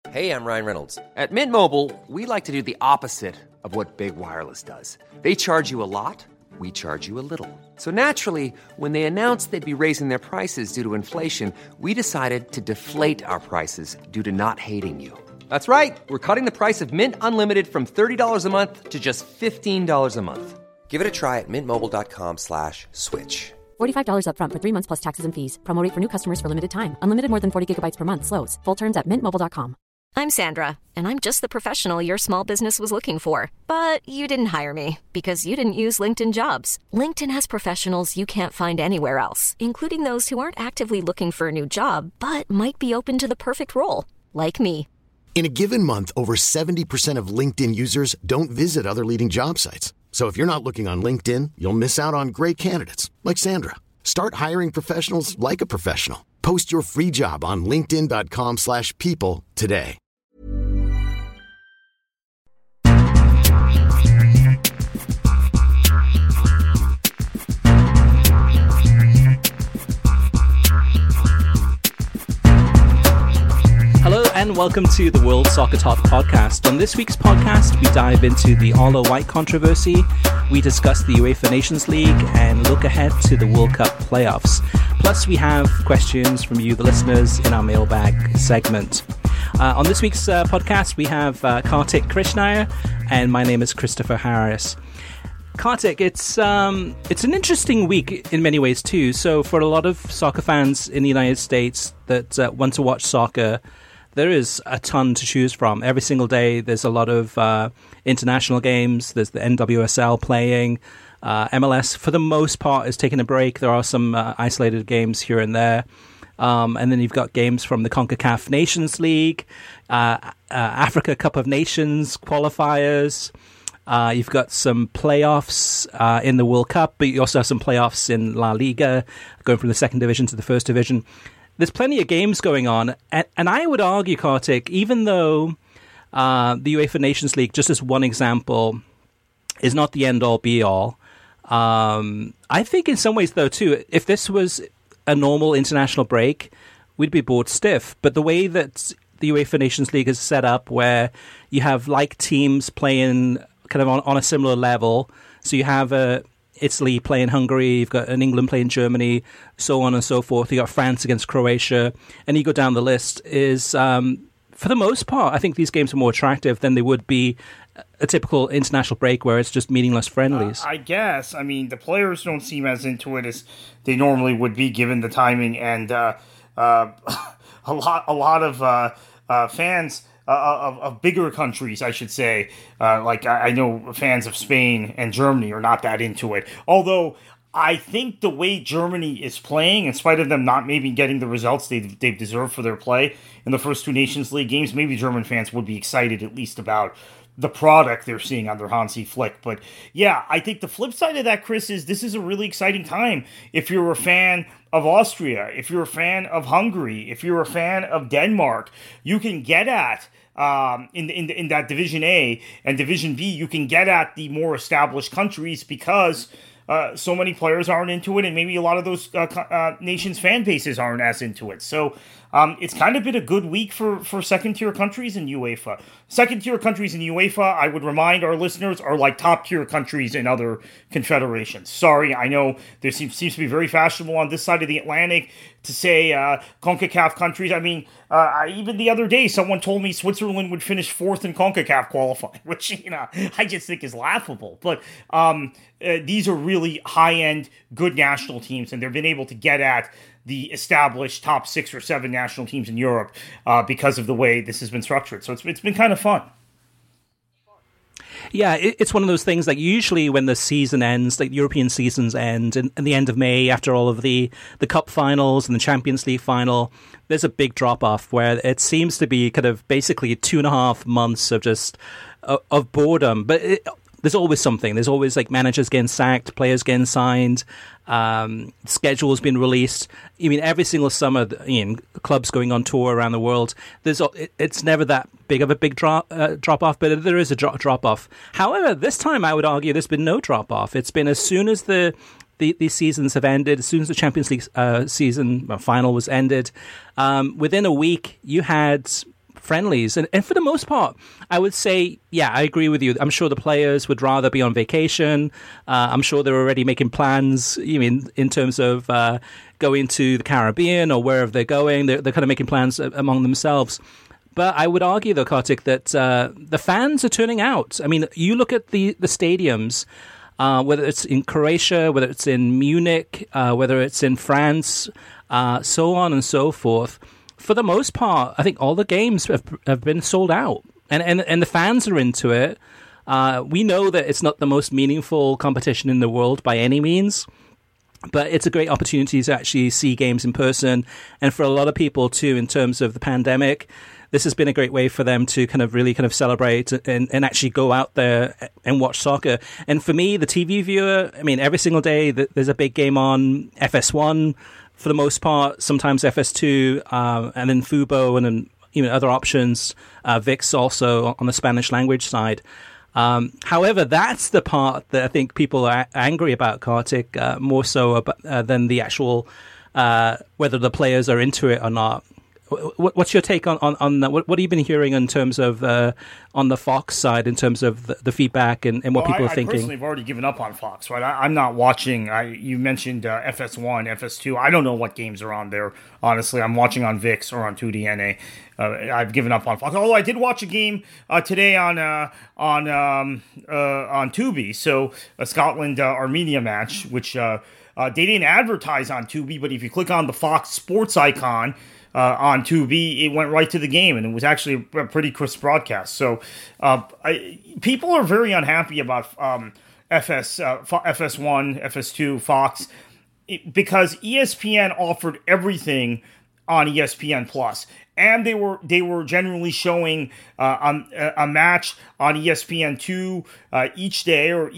Hey, I'm Ryan Reynolds. At Mint Mobile, we like to do the opposite of what Big Wireless does. They charge you a lot, we charge you a little. So naturally, when they announced they'd be raising their prices due to inflation, we decided to deflate our prices due to not hating you. That's right. We're cutting the price of Mint Unlimited from $30 a month to just $15 a month. Give it a try at mintmobile.com/switch. $45 up front for 3 months plus taxes and fees. Promo rate for new customers for limited time. Unlimited more than 40 gigabytes per month. Slows full terms at mintmobile.com. I'm Sandra, and I'm just the professional your small business was looking for. But you didn't hire me because you didn't use LinkedIn Jobs. LinkedIn has professionals you can't find anywhere else, including those who aren't actively looking for a new job, but might be open to the perfect role, like me. In a given month, over 70% of LinkedIn users don't visit other leading job sites. So if you're not looking on LinkedIn, you'll miss out on great candidates like Sandra. Start hiring professionals like a professional. Post your free job on linkedin.com/people today. Hello and welcome to the World Soccer Talk podcast. On this week's podcast, we dive into the Arlo White controversy, we discuss the UEFA Nations League, and look ahead to the World Cup playoffs. Plus, we have questions from you, the listeners, in our mailbag segment. On this week's podcast, we have Kartik Krishnaiyer, and my name is Christopher Harris. Kartik, it's an interesting week in many ways too. So for a lot of soccer fans in the United States that want to watch soccer, there is a ton to choose from. Every single day, there's a lot of international games. There's the NWSL playing. MLS, for the most part, is taking a break. There are some isolated games here and there. And then you've got games from the CONCACAF Nations League, Africa Cup of Nations qualifiers. You've got some playoffs in the World Cup, but you also have some playoffs in La Liga, going from the second division to the first division. There's plenty of games going on. And I would argue, Kartik, even though the UEFA Nations League, just as one example, is not the end-all, be-all, I think in some ways, though, too, if this was a normal international break, we'd be bored stiff. But the way that the UEFA Nations League is set up, where you have like teams playing kind of on a similar level, so you have Italy playing Hungary, you've got an England playing Germany, so on and so forth. You got France against Croatia, and you go down the list. Is for the most part, I think these games are more attractive than they would be a typical international break where it's just meaningless friendlies. I guess. I mean, the players don't seem as into it as they normally would be, given the timing, and a lot of fans of bigger countries, I should say, like I know fans of Spain and Germany are not that into it. Although I think the way Germany is playing, in spite of them not maybe getting the results they've deserved for their play in the first two Nations League games, maybe German fans would be excited at least about the product they're seeing under Hansi Flick. But yeah, I think the flip side of that, Chris, is this is a really exciting time if you're a fan of Austria, if you're a fan of Hungary, if you're a fan of Denmark. You can get at in that Division A and Division B, you can get at the more established countries because so many players aren't into it, and maybe a lot of those nations' fan bases aren't as into it. So it's kind of been a good week for second-tier countries in UEFA. Second-tier countries in UEFA, I would remind our listeners, are like top-tier countries in other confederations. Sorry, I know there seems to be very fashionable on this side of the Atlantic to say CONCACAF countries. I mean, even the other day, someone told me Switzerland would finish fourth in CONCACAF qualifying, which, I just think is laughable. But these are really high-end, good national teams, and they've been able to get at the established top 6 or 7 national teams in Europe because of the way this has been structured. So it's been kind of fun. Yeah, it's one of those things, like usually when the season ends, like European seasons end in the end of May, after all of the Cup finals and the Champions League final, there's a big drop-off where it seems to be kind of basically 2.5 months of just of boredom. But there's always something. There's always like managers getting sacked, players getting signed, schedules being released. I mean, every single summer, clubs going on tour around the world. It's never that big of a big drop off, but there is a drop off. However, this time I would argue there's been no drop off. It's been as soon as these seasons have ended, as soon as the Champions League season final was ended, within a week you had friendlies. And for the most part, I would say, yeah, I agree with you. I'm sure the players would rather be on vacation. I'm sure they're already making plans, in terms of going to the Caribbean or wherever they're going. They're kind of making plans among themselves. But I would argue, though, Kartik, that the fans are turning out. I mean, you look at the stadiums, whether it's in Croatia, whether it's in Munich, whether it's in France, so on and so forth. For the most part, I think all the games have been sold out, and the fans are into it. We know that it's not the most meaningful competition in the world by any means, but it's a great opportunity to actually see games in person. And for a lot of people, too, in terms of the pandemic, this has been a great way for them to really celebrate and actually go out there and watch soccer. And for me, the TV viewer, I mean, every single day there's a big game on. FS1, for the most part, sometimes FS2, and then Fubo, and then other options, VIX also on the Spanish language side. However, that's the part that I think people are angry about, Kartik, more so than the actual whether the players are into it or not. What's your take on that? What have you been hearing in terms of on the Fox side, in terms of the feedback and what people are thinking? I personally have already given up on Fox, right? I'm not watching. You mentioned FS1, FS2. I don't know what games are on there, honestly. I'm watching on VIX or on 2DNA. I've given up on Fox. Although I did watch a game today on Tubi. So a Scotland-Armenia match, which they didn't advertise on Tubi, but if you click on the Fox Sports icon on Tubi, it went right to the game, and it was actually a pretty crisp broadcast. So people are very unhappy about FS1, FS2, Fox, because ESPN offered everything on ESPN Plus, and they were generally showing a match on ESPN2 each day, or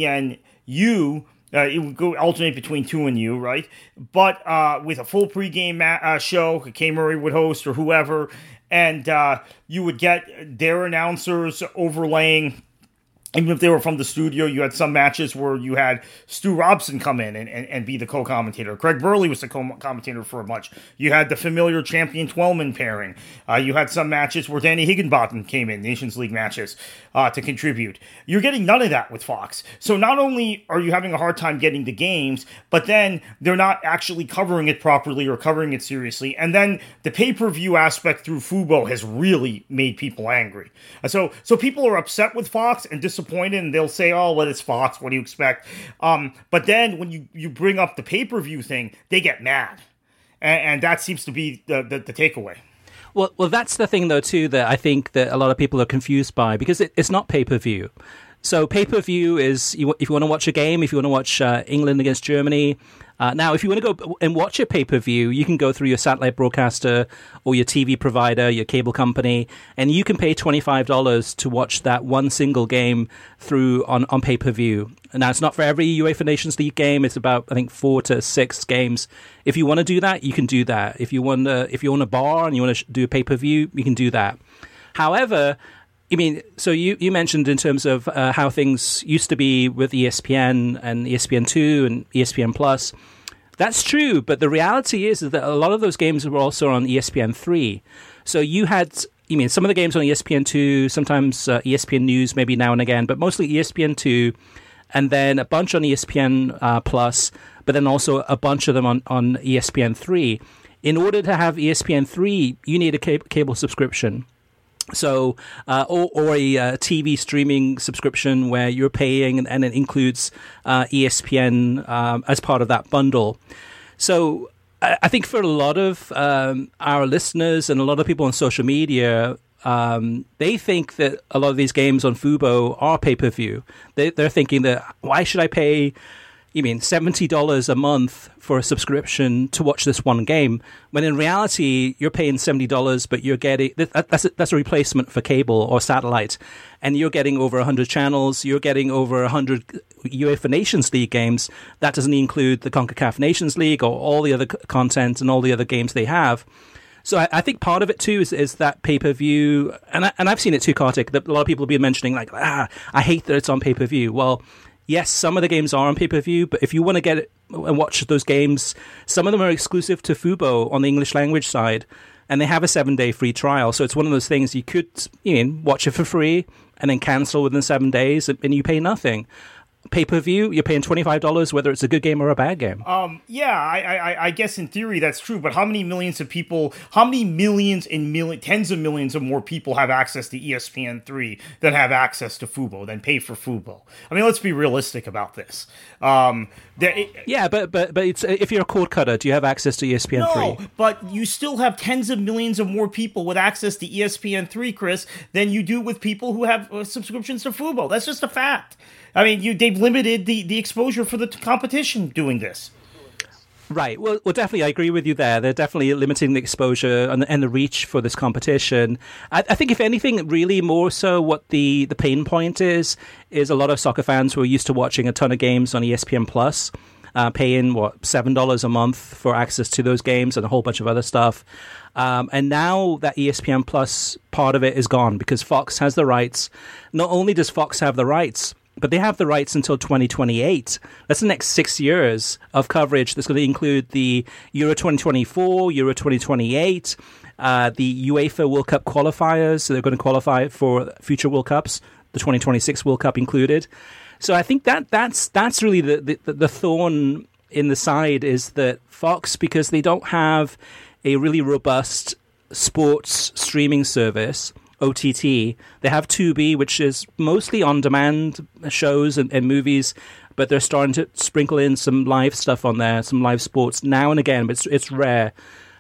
ESPNU. It would go alternate between 2 and U, right? But with a full pregame show, Kay Murray would host or whoever, and you would get their announcers overlaying. Even if they were from the studio, you had some matches where you had Stu Robson come in and be the co-commentator. Craig Burley was the co-commentator for a bunch. You had the familiar Champion Twellman pairing. You had some matches where Danny Higginbotham came in, Nations League matches, to contribute. You're getting none of that with Fox. So not only are you having a hard time getting the games, but then they're not actually covering it properly or covering it seriously. And then the pay-per-view aspect through Fubo has really made people angry. So people are upset with Fox and disappointed, and they'll say, oh, well, it's Fox, what do you expect? But then when you bring up the pay-per-view thing, they get mad. And that seems to be the takeaway. Well, that's the thing, though, too, that I think that a lot of people are confused by, because it's not pay-per-view. So pay-per-view is, if you want to watch a game, if you want to watch England against Germany. Now, if you want to go and watch a pay-per-view, you can go through your satellite broadcaster or your TV provider, your cable company, and you can pay $25 to watch that one single game through on pay-per-view. Now, it's not for every UEFA Nations League game. It's about, I think, 4 to 6 games. If you want to do that, you can do that. If you own a bar and you want to do a pay-per-view, you can do that. However, so you mentioned in terms of how things used to be with ESPN and ESPN2 and ESPN Plus. That's true, but the reality is that a lot of those games were also on ESPN3. So you had, some of the games on ESPN2, sometimes ESPN News, maybe now and again, but mostly ESPN2, and then a bunch on ESPN Plus, but then also a bunch of them on ESPN3. In order to have ESPN3, you need a cable subscription. So, or a TV streaming subscription where you're paying and it includes ESPN as part of that bundle. So, I think for a lot of our listeners and a lot of people on social media, they think that a lot of these games on Fubo are pay-per-view. They're thinking that, why should I pay $70 a month for a subscription to watch this one game, when in reality you're paying $70, but you're getting that's a replacement for cable or satellite, and you're getting over 100 channels, you're getting over 100 UEFA Nations League games. That doesn't include the CONCACAF Nations League or all the other content and all the other games they have. So I think part of it too is that pay-per-view, and I've seen it too, Kartik, that a lot of people have been mentioning, like, I hate that it's on pay-per-view. Well, yes, some of the games are on pay-per-view, but if you want to get it and watch those games, some of them are exclusive to Fubo on the English language side. and they have a 7-day free trial. So it's one of those things you could watch it for free and then cancel within 7 days, and you pay nothing. Pay-per-view, you're paying $25 whether it's a good game or a bad game. I guess in theory that's true, but how many millions of people, how many millions and tens of millions of more people have access to ESPN3 than have access to Fubo, than pay for Fubo? I mean, let's be realistic about this. But it's, if you're a cord cutter, do you have access to ESPN3? No, but you still have tens of millions of more people with access to ESPN3, Chris, than you do with people who have subscriptions to Fubo. That's just a fact. I mean, they've limited the exposure for the competition doing this. Right. Well, definitely, I agree with you there. They're definitely limiting the exposure and the reach for this competition. I think, if anything, really more so what the pain point is a lot of soccer fans who are used to watching a ton of games on ESPN Plus, paying, $7 a month for access to those games and a whole bunch of other stuff. And now that ESPN Plus part of it is gone because Fox has the rights. Not only does Fox have the rights, but they have the rights until 2028. That's the next 6 years of coverage that's going to include the Euro 2024, Euro 2028, the UEFA World Cup qualifiers. So they're going to qualify for future World Cups, the 2026 World Cup included. So I think that's really the thorn in the side, is that Fox, because they don't have a really robust sports streaming service, OTT. They have Tubi, which is mostly on-demand shows and movies, but they're starting to sprinkle in some live stuff on there, some live sports now and again, but it's rare.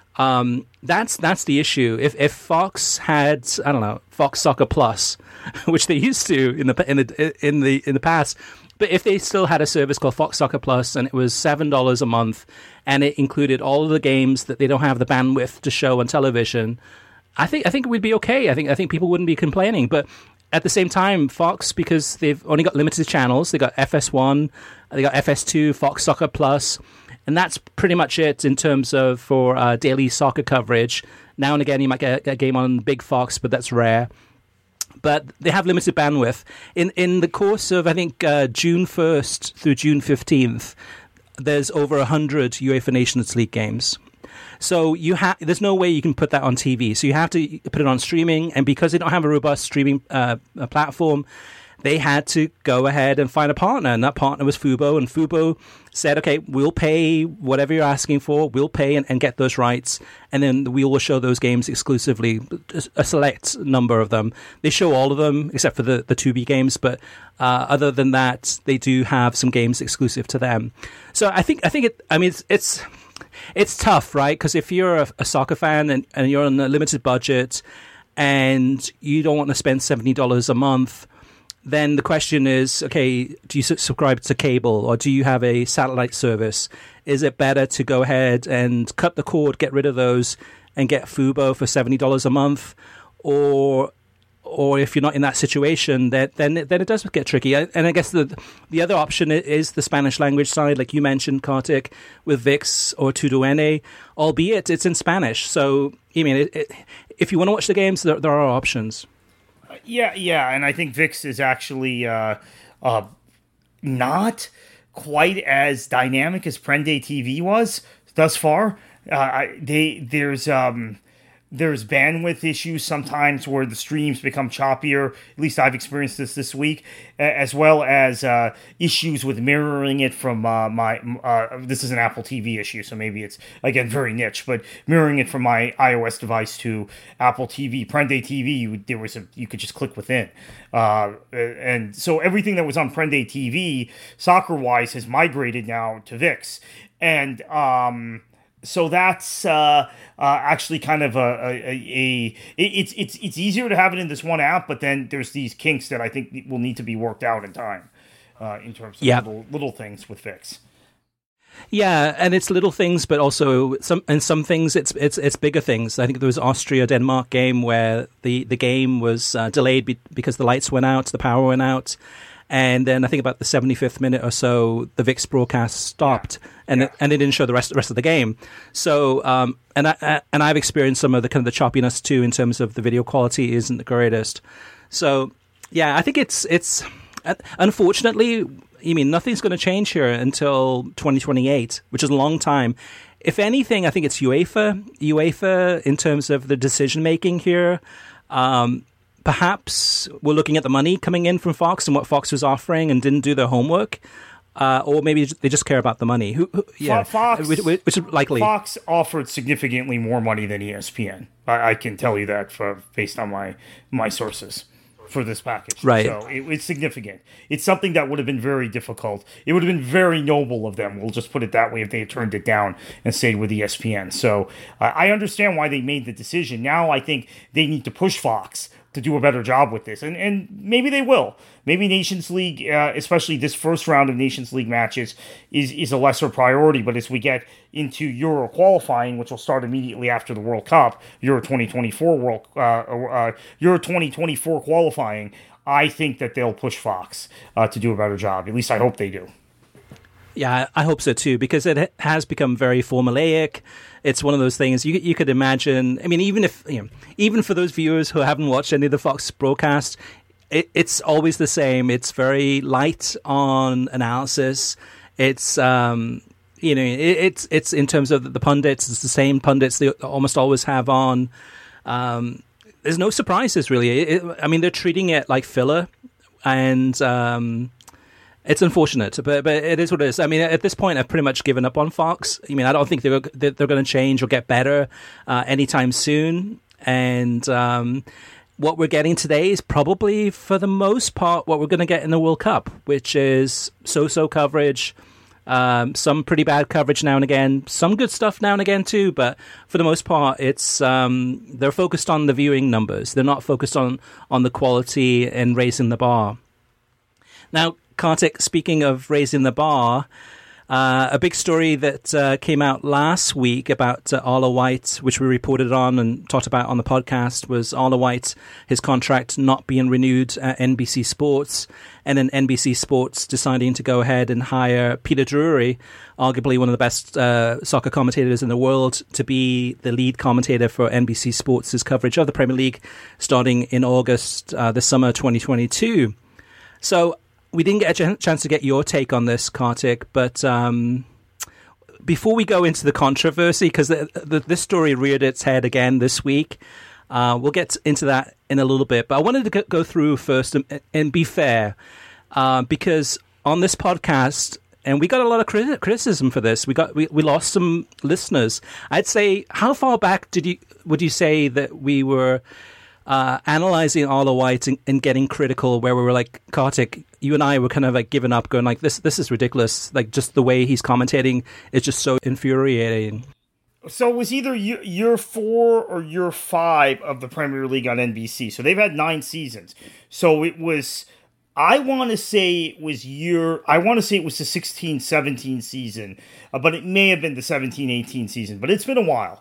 That's the issue. If Fox had, I don't know, Fox Soccer Plus, which they used to in the past, but if they still had a service called Fox Soccer Plus and it was $7 a month and it included all of the games that they don't have the bandwidth to show on television, I think we'd be okay. I think people wouldn't be complaining. But at the same time, Fox, because they've only got limited channels, they got FS1, they got FS2, Fox Soccer Plus, and that's pretty much it in terms of for daily soccer coverage. Now and again, you might get a game on Big Fox, but that's rare. But they have limited bandwidth. In the course of, I think, June 1st through June 15th, there's over 100 UEFA Nations League games. So there's no way you can put that on TV. So you have to put it on streaming. And because they don't have a robust streaming platform, they had to go ahead and find a partner. And that partner was Fubo. And Fubo said, okay, we'll pay whatever you're asking for. We'll pay and get those rights. And then we will show those games exclusively, a select number of them. They show all of them except for the Tubi games. But other than that, they do have some games exclusive to them. So I think it's tough, right? Because if you're a soccer fan and you're on a limited budget and you don't want to spend $70 a month, then the question is, okay, do you subscribe to cable or do you have a satellite service? Is it better to go ahead and cut the cord, get rid of those, and get Fubo for $70 a month? Or if you're not in that situation, then it does get tricky. And I guess the other option is the Spanish language side, like you mentioned, Kartik, with ViX or TUDN, albeit it's in Spanish. So, I mean, if you want to watch the games, there are options. Yeah, and I think ViX is actually not quite as dynamic as Prende TV was thus far. There's bandwidth issues sometimes where the streams become choppier. At least I've experienced this week, as well as issues with mirroring it from this is an Apple TV issue, so maybe it's, again, very niche, but mirroring it from my iOS device to Apple TV. Prende TV, you could just click within. And so everything that was on Prende TV, soccer-wise, has migrated now to ViX. And so that's actually kind of it's easier to have it in this one app, but then there's these kinks that I think will need to be worked out in time in terms of little things with ViX. Yeah, and it's little things, but also some things it's bigger things. I think there was Austria-Denmark game where the game was delayed because the lights went out, the power went out. And then I think about the 75th minute or so, the ViX broadcast stopped, and it didn't show the rest of the game. So, and I've experienced some of the kind of the choppiness too in terms of the video quality isn't the greatest. So, yeah, I think it's unfortunately, I mean, nothing's going to change here until 2028, which is a long time. if anything, I think it's UEFA in terms of the decision making here. Perhaps we're looking at the money coming in from Fox and what Fox was offering and didn't do their homework. Or maybe they just care about the money. Fox, which is likely. Fox offered significantly more money than ESPN. I can tell you that based on my sources for this package. Right. So it's significant. It's something that would have been very difficult. It would have been very noble of them, we'll just put it that way, if they had turned it down and stayed with ESPN. So I understand why they made the decision. Now I think they need to push Fox to do a better job with this. And maybe they will. Maybe Nations League, especially this first round of Nations League matches, is a lesser priority. But as we get into Euro qualifying, which will start immediately after the World Cup, Euro 2024 qualifying, I think that they'll push Fox to do a better job. At least I hope they do. Yeah, I hope so too, because it has become very formulaic. It's one of those things you could imagine. I mean, even for those viewers who haven't watched any of the Fox broadcasts, it's always the same. It's very light on analysis. It's it's in terms of the pundits, it's the same pundits they almost always have on. There's no surprises really. They're treating it like filler, and it's unfortunate, but it is what it is. I mean, at this point, I've pretty much given up on Fox. I mean, I don't think they're going to change or get better anytime soon. And what we're getting today is probably, for the most part, what we're going to get in the World Cup, which is so-so coverage, some pretty bad coverage now and again, some good stuff now and again too. But for the most part, it's they're focused on the viewing numbers. They're not focused on the quality and raising the bar. Now, Kartik, speaking of raising the bar, a big story that came out last week about Arlo White, which we reported on and talked about on the podcast, was Arlo White, his contract not being renewed at NBC Sports, and then NBC Sports deciding to go ahead and hire Peter Drury, arguably one of the best soccer commentators in the world, to be the lead commentator for NBC Sports' coverage of the Premier League starting in August this summer 2022. So we didn't get a chance to get your take on this, Kartik, but before we go into the controversy, because this story reared its head again this week, we'll get into that in a little bit. But I wanted to go through first and be fair, because on this podcast, and we got a lot of criticism for this. We lost some listeners. I'd say, how far back would you say that we were analyzing Arlo White and getting critical, where we were like, Kartik, you and I were kind of like giving up, going like, this is ridiculous. Like, just the way he's commentating is just so infuriating. So it was either year 4 or year 5 of the Premier League on NBC. So they've had 9 seasons. So it was, I want to say it was the 16-17 season, but it may have been the 17-18 season. But it's been a while.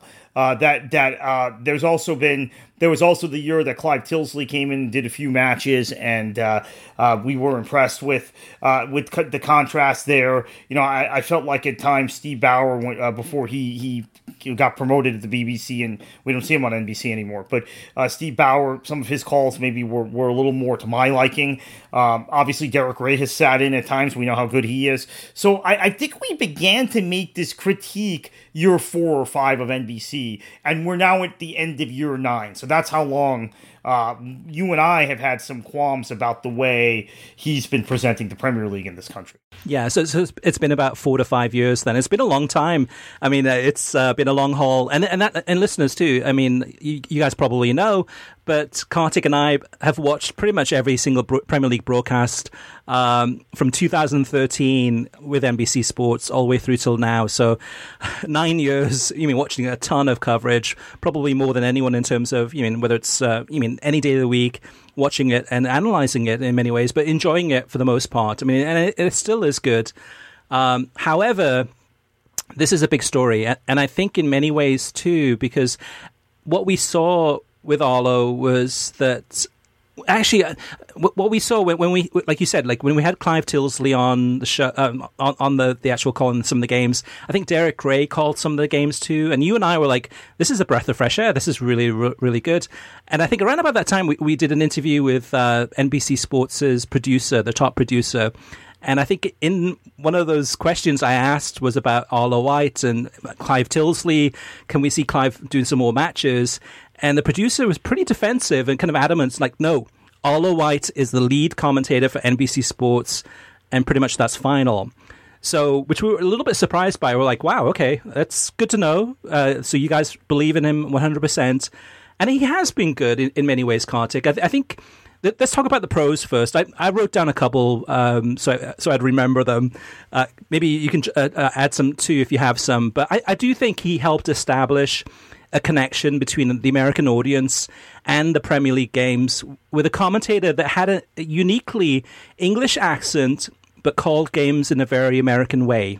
There was also the year that Clive Tilsley came in and did a few matches, and we were impressed with the contrast there. You know, I felt like at times Steve Bauer went, before he got promoted at the BBC, and we don't see him on NBC anymore. But Steve Bauer, some of his calls maybe were a little more to my liking. Obviously, Derek Ray has sat in at times. We know how good he is. So I think we began to make this critique year 4 or 5 of NBC, and we're now at the end of year 9. So that's how long you and I have had some qualms about the way he's been presenting the Premier League in this country. Yeah, so it's been about 4 to 5 years then. It's been a long time. I mean, it's been a long haul. And listeners too, I mean, you guys probably know, but Kartik and I have watched pretty much every single Premier League broadcast from 2013 with NBC Sports all the way through till now. So 9 years, watching a ton of coverage, probably more than anyone in terms of, whether it's, any day of the week, watching it and analyzing it in many ways, but enjoying it for the most part. I mean, and it still is good. However, this is a big story. And I think in many ways too, because what we saw with Arlo was that actually what we saw when we, like you said, like when we had Clive Tilsley on the show, on the actual call in some of the games, I think Derek Ray called some of the games too. And you and I were like, this is a breath of fresh air. This is really, really good. And I think around about that time, we did an interview with NBC Sports' producer, the top producer. And I think in one of those questions I asked was about Arlo White and Clive Tilsley. Can we see Clive doing some more matches? And the producer was pretty defensive and kind of adamant, like, no, Arlo White is the lead commentator for NBC Sports, and pretty much that's final. So, which we were a little bit surprised by. We're like, wow, okay, that's good to know. So you guys believe in him 100%. And he has been good in many ways, Kartik. I think... Let's talk about the pros first. I wrote down a couple, so I'd remember them. Maybe you can add some too if you have some. But I do think he helped establish a connection between the American audience and the Premier League games with a commentator that had a uniquely English accent but called games in a very American way.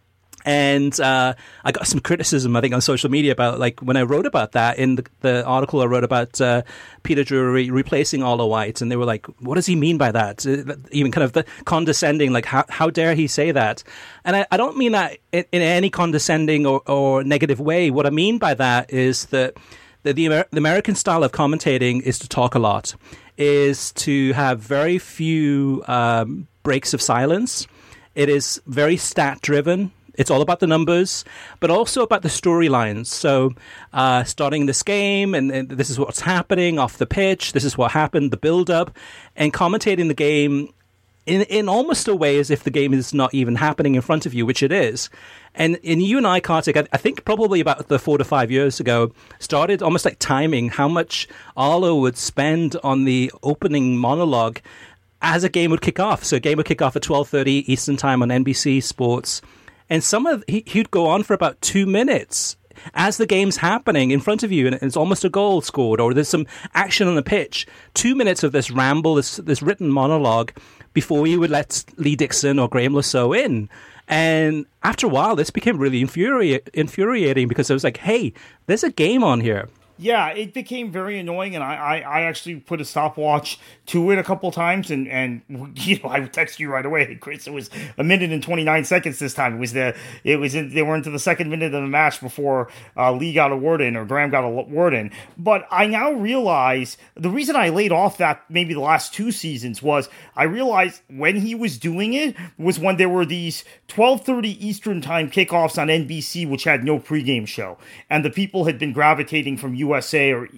And I got some criticism, I think, on social media about, like, when I wrote about that in the article I wrote about Peter Drury replacing Arlo White, and they were like, what does he mean by that? Even kind of the condescending, like, how dare he say that? And I don't mean that in any condescending or negative way. What I mean by that is that the American style of commentating is to talk a lot, is to have very few breaks of silence. It is very stat-driven. It's all about the numbers, but also about the storylines. So starting this game, and this is what's happening off the pitch, this is what happened, the build-up, and commentating the game in almost a way as if the game is not even happening in front of you, which it is. And you and I, Kartik, I think probably about 4 to 5 years ago, started almost like timing how much Arlo would spend on the opening monologue as a game would kick off. So a game would kick off at 12:30 Eastern Time on NBC Sports. And he'd go on for about 2 minutes as the game's happening in front of you, and it's almost a goal scored, or there's some action on the pitch. 2 minutes of this ramble, this written monologue, before you would let Lee Dixon or Graham Lasso in. And after a while, this became really infuriating because I was like, hey, there's a game on here. Yeah, it became very annoying, and I actually put a stopwatch to it a couple times, and you know, I would text you right away, Chris. It was 1 minute and 29 seconds this time. They were into the second minute of the match before Lee got a word in, or Graham got a word in. But I now realize the reason I laid off that maybe the last 2 seasons was I realized when he was doing it was when there were these 12:30 Eastern Time kickoffs on NBC, which had no pregame show, and the people had been gravitating from USA or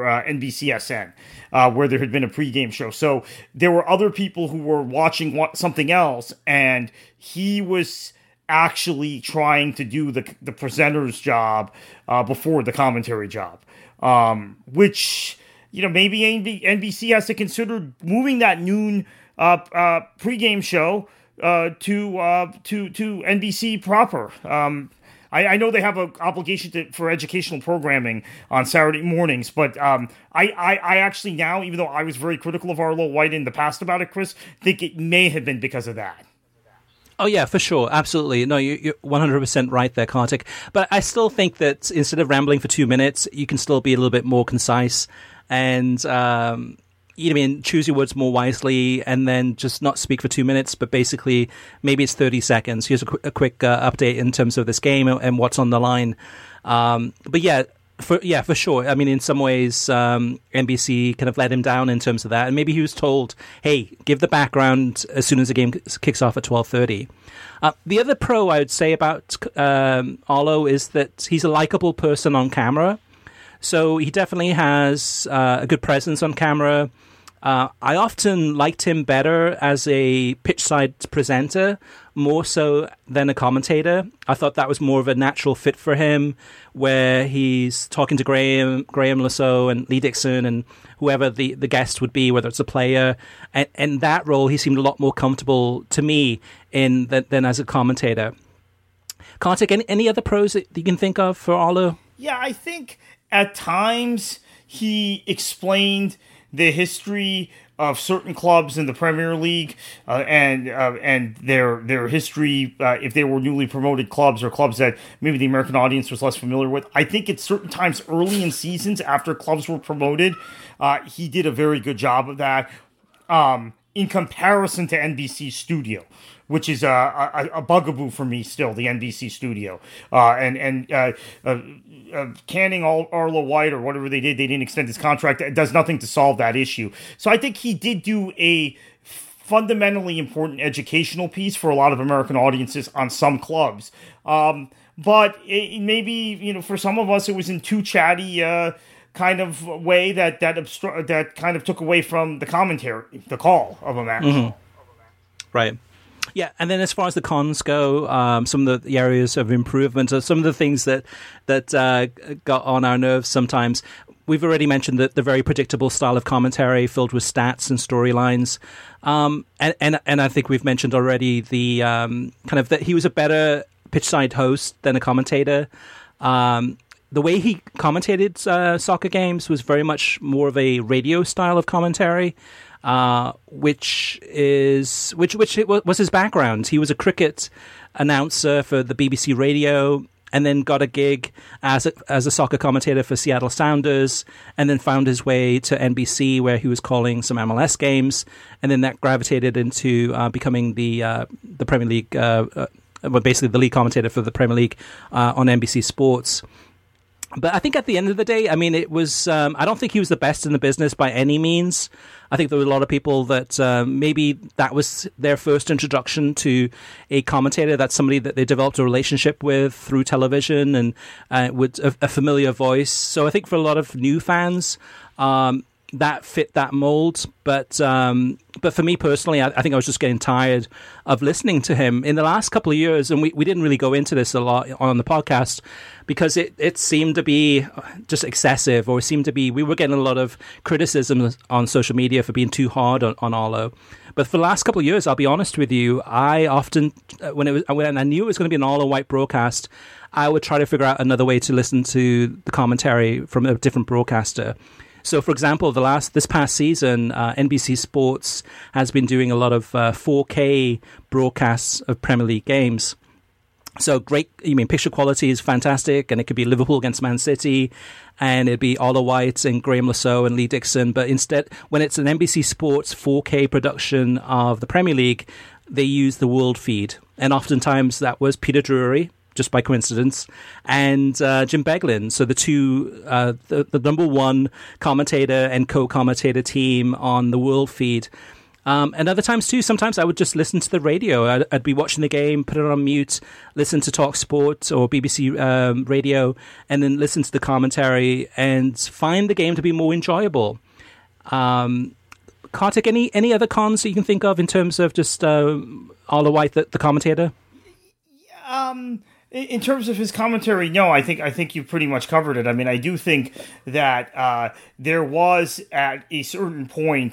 NBCSN, where there had been a pregame show. So there were other people who were watching something else, and he was actually trying to do the presenter's job before the commentary job, which, you know, maybe NBC has to consider moving that noon pregame show to NBC proper. I know they have an obligation for educational programming on Saturday mornings, but I actually now, even though I was very critical of Arlo White in the past about it, Chris, think it may have been because of that. Oh, yeah, for sure. Absolutely. No, you're 100% right there, Kartik. But I still think that instead of rambling for 2 minutes, you can still be a little bit more concise and choose your words more wisely, and then just not speak for 2 minutes, but basically maybe it's 30 seconds. Here's a quick update in terms of this game and what's on the line. But for sure. I mean, in some ways, NBC kind of let him down in terms of that, and maybe he was told, "Hey, give the background as soon as the game kicks off at 12:30." The other pro I would say about Arlo is that he's a likable person on camera. So he definitely has a good presence on camera. I often liked him better as a pitchside presenter, more so than a commentator. I thought that was more of a natural fit for him, where he's talking to Graham Lasso and Lee Dixon and whoever the guest would be, whether it's a player. And in that role, he seemed a lot more comfortable to me than as a commentator. Kartik, any other pros that you can think of for Arlo? Yeah, I think at times he explained the history of certain clubs in the Premier League and their history, if they were newly promoted clubs or clubs that maybe the American audience was less familiar with. I think at certain times early in seasons after clubs were promoted, he did a very good job of that in comparison to NBC Studio, which is a bugaboo for me still, the NBC Studio. Canning Arlo White or whatever they didn't extend his contract. It does nothing to solve that issue. So I think he did do a fundamentally important educational piece for a lot of American audiences on some clubs. But maybe, for some of us, it was in too chatty kind of way that kind of took away from the commentary, the call of a match. Mm-hmm. Right. Yeah, and then as far as the cons go, some of the areas of improvement are some of the things that got on our nerves sometimes. We've already mentioned that the very predictable style of commentary filled with stats and storylines. And I think we've mentioned already the kind of that he was a better pitchside host than a commentator. The way he commentated soccer games was very much more of a radio style of commentary, which was his background. He was a cricket announcer for the BBC Radio, and then got a gig as a soccer commentator for Seattle Sounders, and then found his way to NBC, where he was calling some MLS games, and then that gravitated into becoming the Premier League, basically the lead commentator for the Premier League on NBC Sports. But I think at the end of the day, I mean, it was. I don't think he was the best in the business by any means. I think there were a lot of people that maybe that was their first introduction to a commentator. That's somebody that they developed a relationship with through television and with a familiar voice. So I think for a lot of new fans, that fit that mold. But for me personally, I think I was just getting tired of listening to him in the last couple of years. And we didn't really go into this a lot on the podcast, because it seemed to be just excessive, or we were getting a lot of criticism on social media for being too hard on Arlo. But for the last couple of years, I'll be honest with you, I often, when I knew it was going to be an Arlo White broadcast, I would try to figure out another way to listen to the commentary from a different broadcaster. So, for example, this past season, NBC Sports has been doing a lot of 4K broadcasts of Premier League games. So great, picture quality is fantastic, and it could be Liverpool against Man City, and it'd be Arlo White and Graham Lasso and Lee Dixon. But instead, when it's an NBC Sports 4K production of the Premier League, they use the world feed. And oftentimes that was Peter Drury, just by coincidence, and Jim Beglin. So the two, the number one commentator and co-commentator team on the world feed. And other times too, sometimes I would just listen to the radio. I'd be watching the game, put it on mute, listen to Talk Sport or BBC radio, and then listen to the commentary and find the game to be more enjoyable. Kartik, any other cons that you can think of in terms of just Arlo White, the commentator? In terms of his commentary, no, I think you pretty much covered it. I mean, I do think that there was at a certain point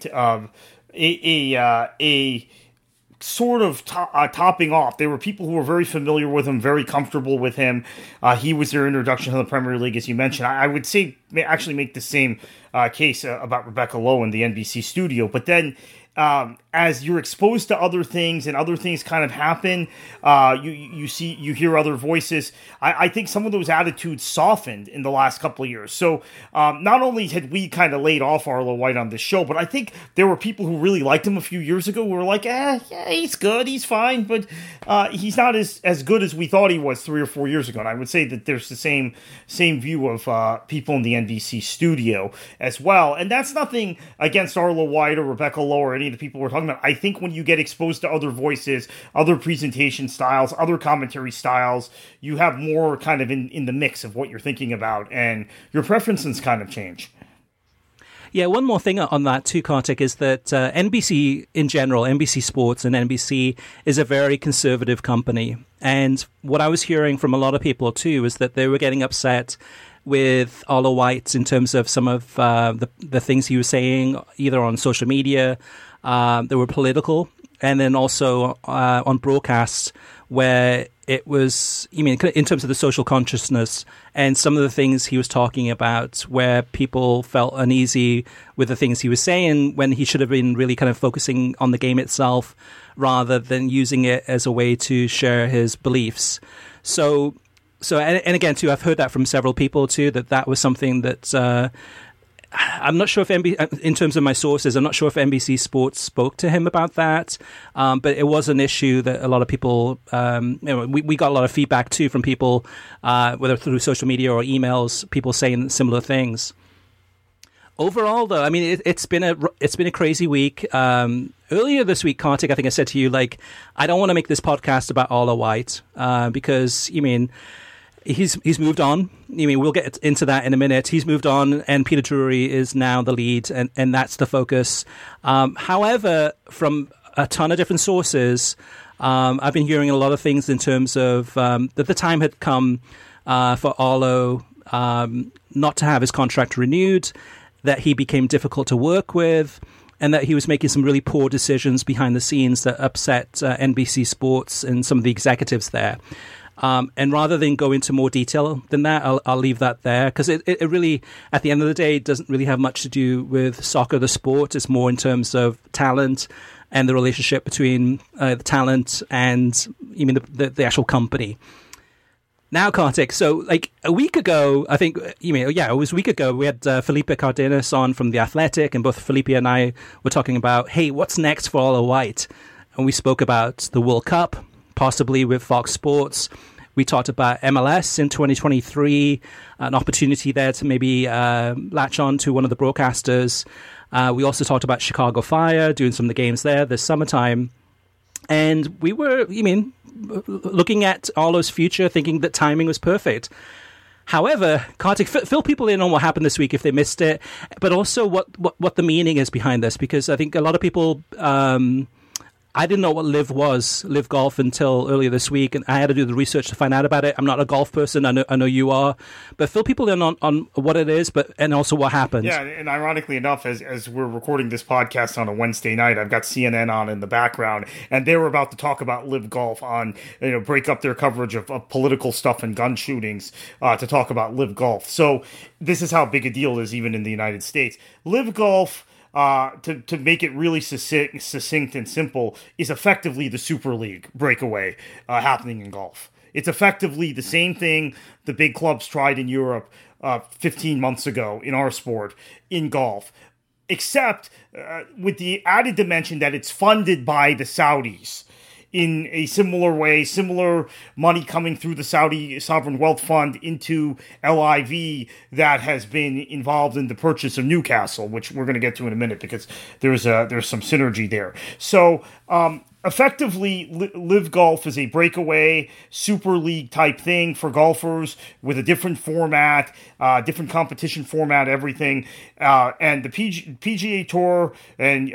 a sort of topping off. There were people who were very familiar with him, very comfortable with him. He was their introduction to the Premier League, as you mentioned. I would say actually make the same case about Rebecca Lowe in the NBC studio. But then as you're exposed to other things and other things kind of happen, you hear other voices. I think some of those attitudes softened in the last couple of years. So not only had we kind of laid off Arlo White on this show, but I think there were people who really liked him a few years ago who were like, yeah, he's good, he's fine, but he's not as good as we thought he was 3 or 4 years ago. And I would say that there's the same view of people in the NBC studio as well. And that's nothing against Arlo White or Rebecca Lowe or any of the people we're talking about. I think when you get exposed to other voices, other presentation styles, other commentary styles, you have more kind of in the mix of what you're thinking about, and your preferences kind of change. Yeah, one more thing on that too, Kartik, is that NBC in general, NBC Sports and NBC is a very conservative company. And what I was hearing from a lot of people too is that they were getting upset with Arlo White in terms of some of the things he was saying, either on social media, that were political, and then also on broadcasts where it was, in terms of the social consciousness and some of the things he was talking about where people felt uneasy with the things he was saying when he should have been really kind of focusing on the game itself rather than using it as a way to share his beliefs. So and again, too, I've heard that from several people, too, that was something that I'm not sure if in terms of my sources, I'm not sure if NBC Sports spoke to him about that, but it was an issue that a lot of people, we got a lot of feedback, too, from people, whether through social media or emails, people saying similar things. Overall, though, I mean, it's been a crazy week. Earlier this week, Kartik, I think I said to you, like, I don't want to make this podcast about Arlo White because, you mean, he's moved on. I mean, we'll get into that in a minute. He's moved on, and Peter Drury is now the lead, and that's the focus. However, from a ton of different sources, I've been hearing a lot of things in terms of that the time had come for Arlo not to have his contract renewed, that he became difficult to work with, and that he was making some really poor decisions behind the scenes that upset NBC Sports and some of the executives there. And rather than go into more detail than that, I'll leave that there, because it really, at the end of the day, doesn't really have much to do with soccer, the sport. It's more in terms of talent and the relationship between the talent and the actual company. Now, Kartik, so like a week ago, I think, it was a week ago, we had Felipe Cardenas on from The Athletic, and both Felipe and I were talking about, hey, what's next for Arlo White? And we spoke about the World Cup, possibly with Fox Sports. We talked about MLS in 2023, an opportunity there to maybe latch on to one of the broadcasters. We also talked about Chicago Fire, doing some of the games there this summertime. And we were, looking at Arlo's future, thinking that timing was perfect. However, Kartik, fill people in on what happened this week if they missed it, but also what the meaning is behind this, because I think a lot of people... I didn't know what Live Golf, until earlier this week, and I had to do the research to find out about it. I'm not a golf person. I know you are, but fill people in on what it is, and also what happened. Yeah, and ironically enough, as we're recording this podcast on a Wednesday night, I've got CNN on in the background, and they were about to talk about Live Golf on, break up their coverage of political stuff and gun shootings to talk about Live Golf. So this is how big a deal it is even in the United States. Live Golf, to make it really succinct and simple, is effectively the Super League breakaway happening in golf. It's effectively the same thing the big clubs tried in Europe 15 months ago in our sport in golf, except with the added dimension that it's funded by the Saudis in a similar way, similar money coming through the Saudi Sovereign Wealth Fund into LIV that has been involved in the purchase of Newcastle, which we're going to get to in a minute because there's some synergy there. So effectively, Live Golf is a breakaway Super League type thing for golfers with a different format, different competition format, everything. And the PGA Tour and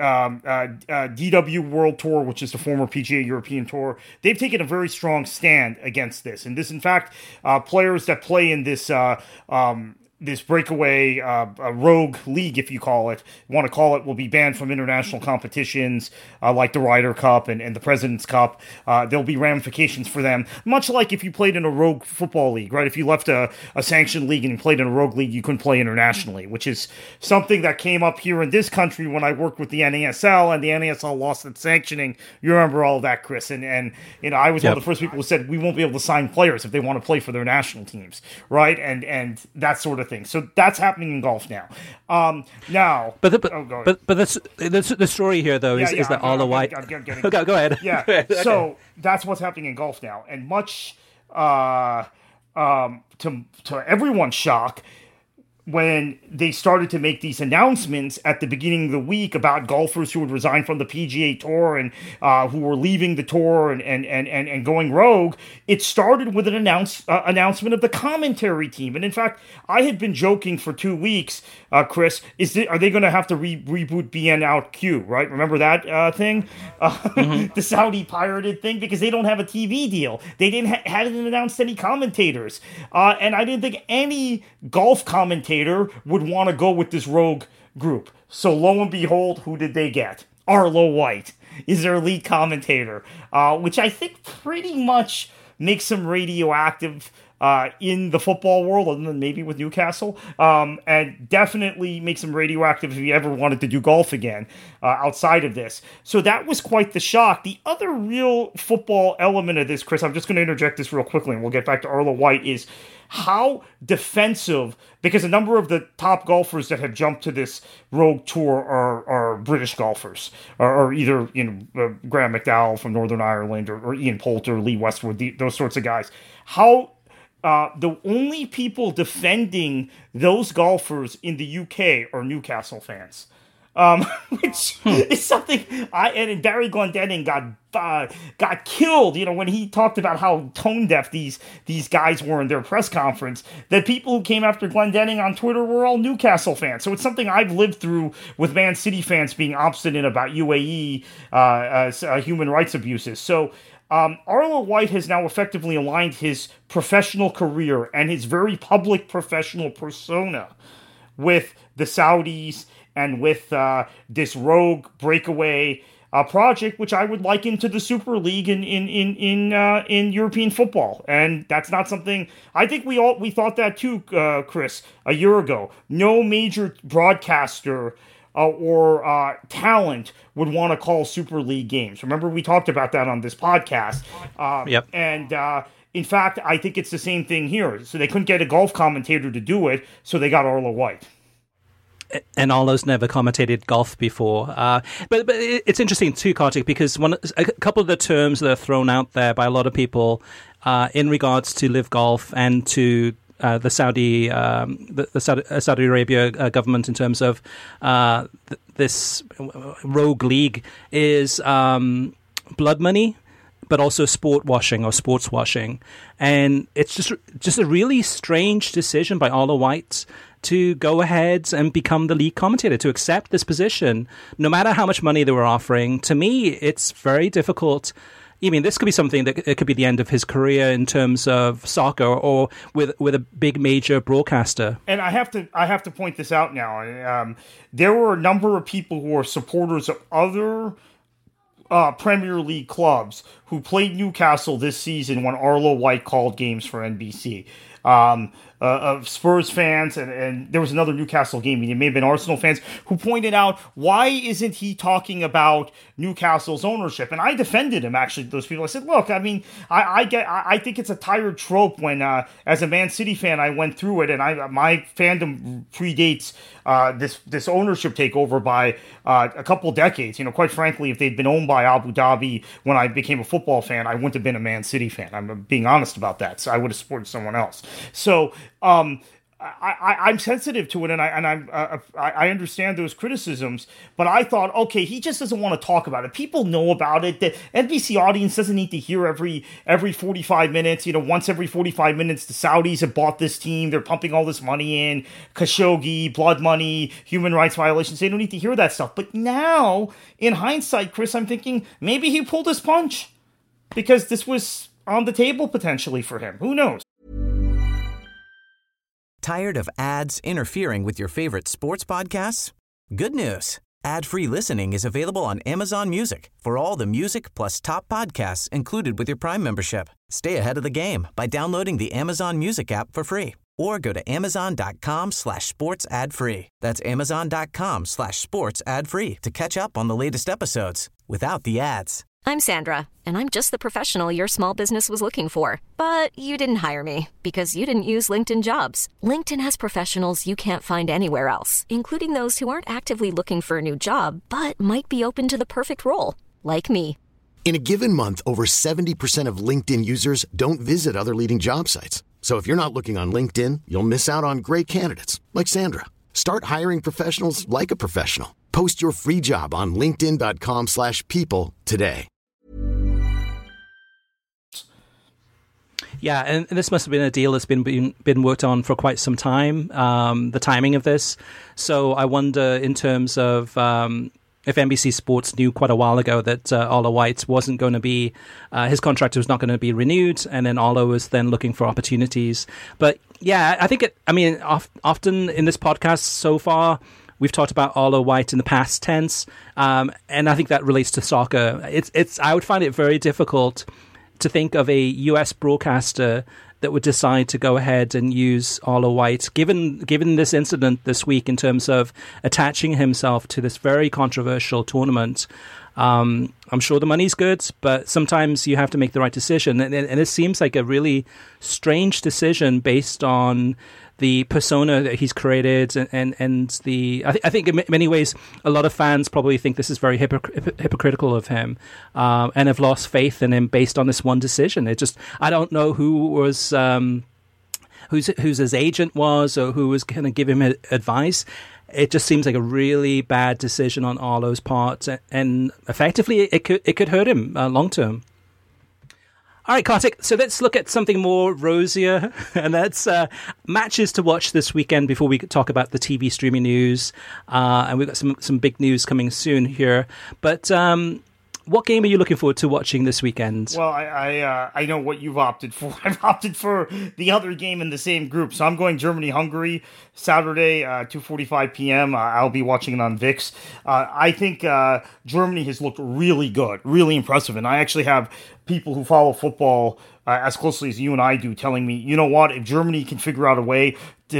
DW World Tour, which is the former PGA European Tour, they've taken a very strong stand against this. And this, in fact, players that play in this this breakaway rogue league, if you want to call it, will be banned from international competitions like the Ryder Cup and the President's Cup. There'll be ramifications for them, much like if you played in a rogue football league, right? If you left a sanctioned league and you played in a rogue league, you couldn't play internationally, which is something that came up here in this country when I worked with the NASL, and the NASL lost its sanctioning. You remember all of that, Chris. And I was one of the first people who said we won't be able to sign players if they want to play for their national teams, right? And that sort of thing. So that's happening in golf now. The story here though is that Arlo White. Go ahead. Yeah. Okay. So that's what's happening in golf now, and much to everyone's shock, when they started to make these announcements at the beginning of the week about golfers who would resign from the PGA Tour and who were leaving the tour and going rogue, it started with an announcement of the commentary team. And in fact, I had been joking for 2 weeks, Chris, are they going to have to reboot BN Out Q, right? Remember that thing? The Saudi pirated thing? Because they don't have a TV deal. They hadn't announced any commentators. And I didn't think any golf commentator would want to go with this rogue group. So lo and behold, who did they get? Arlo White is their lead commentator, which I think pretty much makes him radioactive in the football world, other than maybe with Newcastle, and definitely makes him radioactive if he ever wanted to do golf again outside of this. So that was quite the shock. The other real football element of this, Chris, I'm just going to interject this real quickly, and we'll get back to Arlo White, is how defensive, because a number of the top golfers that have jumped to this rogue tour are British golfers, or either Graham McDowell from Northern Ireland, or Ian Poulter, Lee Westwood, those sorts of guys. How the only people defending those golfers in the UK are Newcastle fans. Which is something and Barry Glendenning got killed, when he talked about how tone deaf these guys were in their press conference. That people who came after Glendenning on Twitter were all Newcastle fans. So it's something I've lived through with Man City fans being obstinate about UAE human rights abuses. So Arlo White has now effectively aligned his professional career and his very public professional persona with the Saudis and with this rogue breakaway project, which I would liken to the Super League in European football. And that's not something I think we thought that too, Chris, a year ago. No major broadcaster or talent would want to call Super League games. Remember, we talked about that on this podcast. Yep. And in fact, I think it's the same thing here. So they couldn't get a golf commentator to do it, so they got Arlo White. And Arlo's never commentated golf before. But it's interesting too, Kartik, because a couple of the terms that are thrown out there by a lot of people in regards to Live Golf and to the Saudi Arabia government in terms of this rogue league is blood money, but also sport washing or sports washing. And it's just a really strange decision by Arlo White to go ahead and become the league commentator, to accept this position, no matter how much money they were offering. To me, it's very difficult. I mean, this could be something that it could be the end of his career in terms of soccer or with a big major broadcaster. And I have to point this out now. There were a number of people who are supporters of other Premier League clubs who played Newcastle this season when Arlo White called games for NBC. Of Spurs fans, and there was another Newcastle game, it may have been Arsenal fans, who pointed out, why isn't he talking about Newcastle's ownership? And I defended him, actually, those people. I said, look, I mean, I think it's a tired trope when, as a Man City fan, I went through it, and my fandom predates this ownership takeover by a couple decades. Quite frankly, if they'd been owned by Abu Dhabi when I became a football fan, I wouldn't have been a Man City fan. I'm being honest about that. So I would have supported someone else. So I'm sensitive to it, and I understand those criticisms. But I thought, okay, he just doesn't want to talk about it. People know about it. The NBC audience doesn't need to hear every 45 minutes. Once every 45 minutes, the Saudis have bought this team. They're pumping all this money in, Khashoggi, blood money, human rights violations. They don't need to hear that stuff. But now, in hindsight, Chris, I'm thinking maybe he pulled his punch because this was on the table potentially for him. Who knows? Tired of ads interfering with your favorite sports podcasts? Good news. Ad-free listening is available on Amazon Music for all the music plus top podcasts included with your Prime membership. Stay ahead of the game by downloading the Amazon Music app for free or go to amazon.com/sports ad free. That's amazon.com/sports ad free to catch up on the latest episodes without the ads. I'm Sandra, and I'm just the professional your small business was looking for. But you didn't hire me because you didn't use LinkedIn Jobs. LinkedIn has professionals you can't find anywhere else, including those who aren't actively looking for a new job, but might be open to the perfect role, like me. In a given month, over 70% of LinkedIn users don't visit other leading job sites. So if you're not looking on LinkedIn, you'll miss out on great candidates like Sandra. Start hiring professionals like a professional. Post your free job on linkedin.com/people today. Yeah, and this must have been a deal that's been worked on for quite some time, the timing of this. So I wonder, in terms of if NBC Sports knew quite a while ago that Arlo White wasn't going to be, his contract was not going to be renewed, and then Arlo was then looking for opportunities. But yeah, I think often in this podcast so far, we've talked about Arlo White in the past tense, and I think that relates to soccer. I would find it very difficult to think of a US broadcaster that would decide to go ahead and use Arlo White, given this incident this week in terms of attaching himself to this very controversial tournament. I'm sure the money's good, but sometimes you have to make the right decision. And it seems like a really strange decision based on the persona that he's created, and I think in many ways a lot of fans probably think this is very hypocritical of him, and have lost faith in him based on this one decision. I don't know who was who's his agent was or who was going to give him advice. It just seems like a really bad decision on Arlo's part, and effectively it could hurt him long term. All right, Kartik, so let's look at something more rosier, and that's matches to watch this weekend before we talk about the TV streaming news. And we've got some big news coming soon here. But what game are you looking forward to watching this weekend? Well, I know what you've opted for. I've opted for the other game in the same group. So I'm going Germany-Hungary, Saturday, 2:45 p.m. I'll be watching it on VIX. I think Germany has looked really good, really impressive. And I actually have people who follow football as closely as you and I do telling me, you know what, if Germany can figure out a way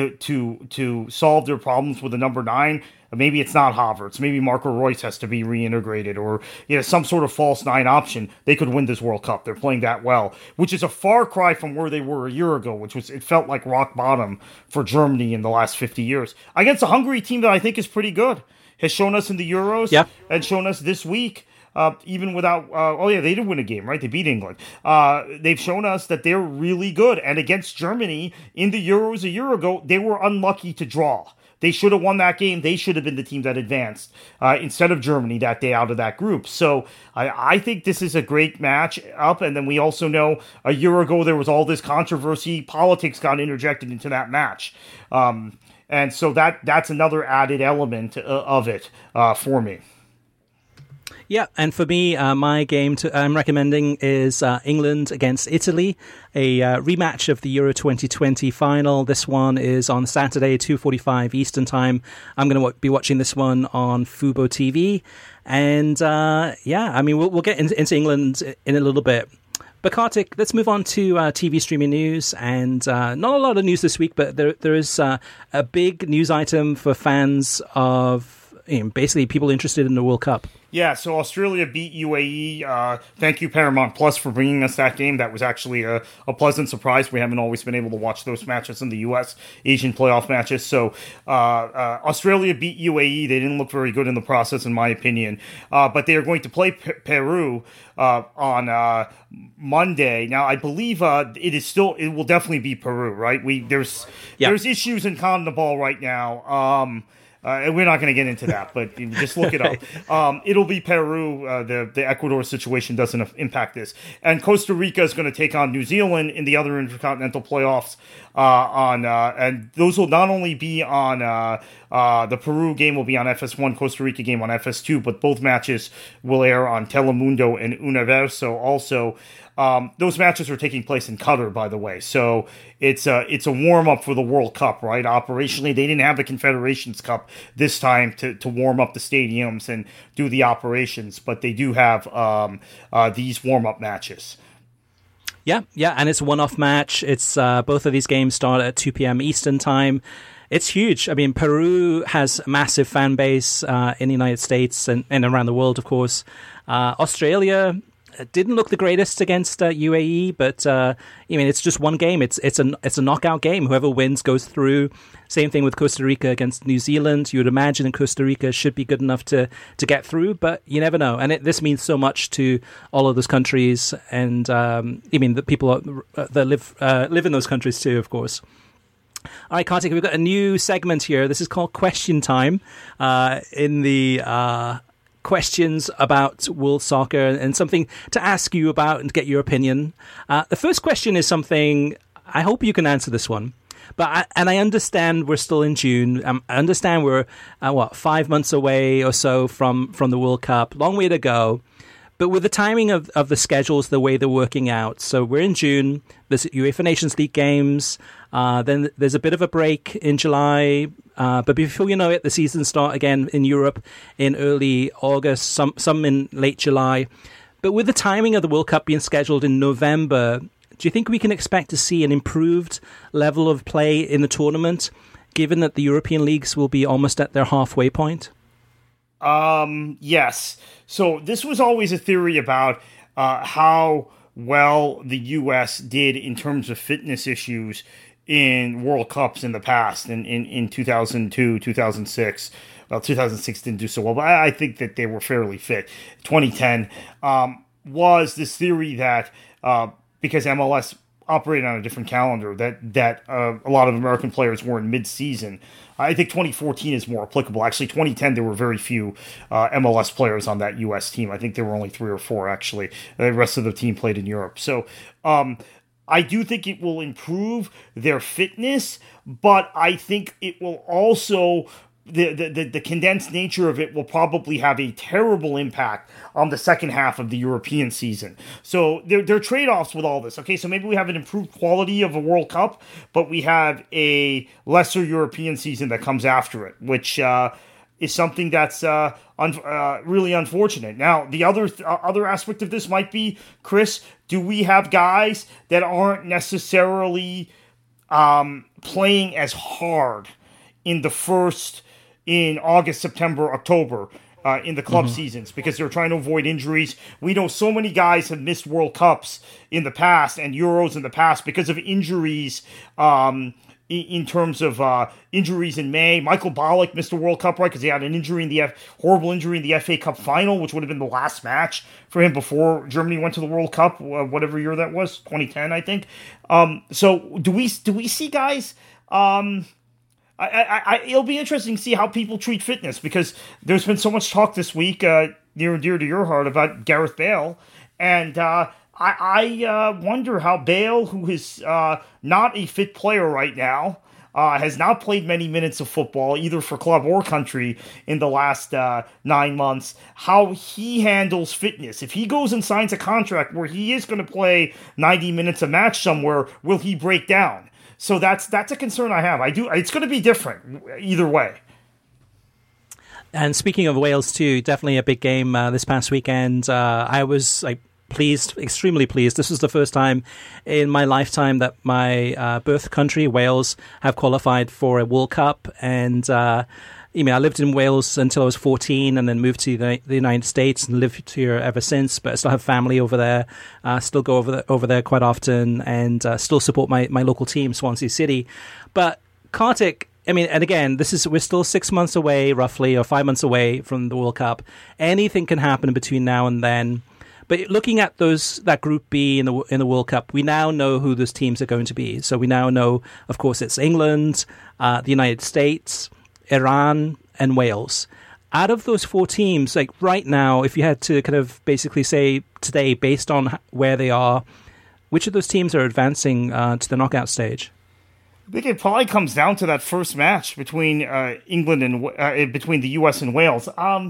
to solve their problems with the number 9, maybe it's not Havertz, maybe Marco Reus has to be reintegrated, or some sort of false 9 option, they could win this World Cup. They're playing that well, which is a far cry from where they were a year ago, it felt like rock bottom for Germany in the last 50 years. Against a Hungary team that I think is pretty good, has shown us in the Euros, and shown us this week. Even without, they did win a game, right? They beat England. They've shown us that they're really good. And against Germany in the Euros a year ago, they were unlucky to draw. They should have won that game. They should have been the team that advanced instead of Germany that day out of that group. So I think this is a great match up. And then we also know a year ago there was all this controversy. Politics got interjected into that match. And so that's another added element of it for me. Yeah, and for me, my game I'm recommending is England against Italy, a rematch of the Euro 2020 final. This one is on Saturday, 2:45 Eastern Time. I'm going to be watching this one on Fubo TV. And we'll get into England in a little bit. But Kartik, let's move on to TV streaming news. And not a lot of news this week, but there is a big news item for fans of basically people interested in the World Cup. Yeah, so Australia beat UAE. Thank you, Paramount Plus, for bringing us that game. That was actually a pleasant surprise. We haven't always been able to watch those matches in the U.S., Asian playoff matches. So Australia beat UAE. They didn't look very good in the process, in my opinion. But they are going to play Peru on Monday. Now, I believe it will definitely be Peru, right? There's issues in CONMEBOL right now. And we're not going to get into that, but just look it up. It'll be Peru. The Ecuador situation doesn't impact this. And Costa Rica is going to take on New Zealand in the other intercontinental playoffs. And those will not only be on the Peru game will be on FS1, Costa Rica game on FS2, but both matches will air on Telemundo and Universo also. Those matches are taking place in Qatar, by the way. So it's a warm-up for the World Cup, right? Operationally, they didn't have the Confederations Cup this time to warm up the stadiums and do the operations, but they do have these warm-up matches. Yeah, and it's a one-off match. It's both of these games start at 2 p.m. Eastern Time. It's huge. I mean, Peru has a massive fan base in the United States and around the world, of course. Australia didn't look the greatest against UAE, but it's just one game. It's a knockout game. Whoever wins goes through. Same thing with Costa Rica against New Zealand. You would imagine Costa Rica should be good enough to get through, but you never know. And this means so much to all of those countries, and the people that live in those countries too, of course. All right, Kartik, we've got a new segment here. This is called Question Time. In the questions about world soccer and something to ask you about and get your opinion. The first question is something, I hope you can answer this one, but I understand we're still in June. I understand we're 5 months away or so from the World Cup, long way to go. But with the timing of the schedules, the way they're working out, so we're in June, there's UEFA Nations League games, then there's a bit of a break in July, but before you know it, the season start again in Europe in early August, some in late July. But with the timing of the World Cup being scheduled in November, do you think we can expect to see an improved level of play in the tournament, given that the European leagues will be almost at their halfway point? Yes. So this was always a theory about how well the U.S. did in terms of fitness issues in World Cups in the past, in 2002, 2006. Well, 2006 didn't do so well, but I think that they were fairly fit. 2010 was this theory that because MLS operating on a different calendar that a lot of American players were in mid-season. I think 2014 is more applicable. Actually, 2010, there were very few MLS players on that U.S. team. I think there were only 3 or 4, actually. The rest of the team played in Europe. So I do think it will improve their fitness, but I think it will also... The condensed nature of it will probably have a terrible impact on the second half of the European season. So there are trade-offs with all this. Okay, so maybe we have an improved quality of a World Cup, but we have a lesser European season that comes after it, which is something that's really unfortunate. Now, the other aspect of this might be, Chris, do we have guys that aren't necessarily playing as hard in August, September, October, in the club seasons, because they're trying to avoid injuries? We know so many guys have missed World Cups in the past and Euros in the past because of injuries, in terms of injuries in May. Michael Ballack missed a World Cup, right, because he had an injury horrible injury in the FA Cup final, which would have been the last match for him before Germany went to the World Cup, whatever year that was, 2010, I think. So do we see guys... it'll be interesting to see how people treat fitness, because there's been so much talk this week, near and dear to your heart, about Gareth Bale. And I wonder how Bale, who is not a fit player right now, has not played many minutes of football, either for club or country, in the last 9 months, how he handles fitness. If he goes and signs a contract where he is going to play 90 minutes a match somewhere, will he break down? So that's a concern I have. It's going to be different either way. And speaking of Wales too, definitely a big game this past weekend. I was pleased, extremely pleased. This was the first time in my lifetime that my birth country, Wales, have qualified for a World Cup. And I lived in Wales until I was 14, and then moved to the United States and lived here ever since. But I still have family over there, still go over there quite often, and still support my local team, Swansea City. But Kartik, and again, we're still 6 months away, roughly, or 5 months away from the World Cup. Anything can happen between now and then. But looking at that Group B in the World Cup, we now know who those teams are going to be. So we now know, of course, it's England, the United States, Iran, and Wales. Out of those 4 teams, right now, if you had to kind of basically say today, based on where they are, which of those teams are advancing to the knockout stage? I think it probably comes down to that first match between England and between the U.S. and Wales.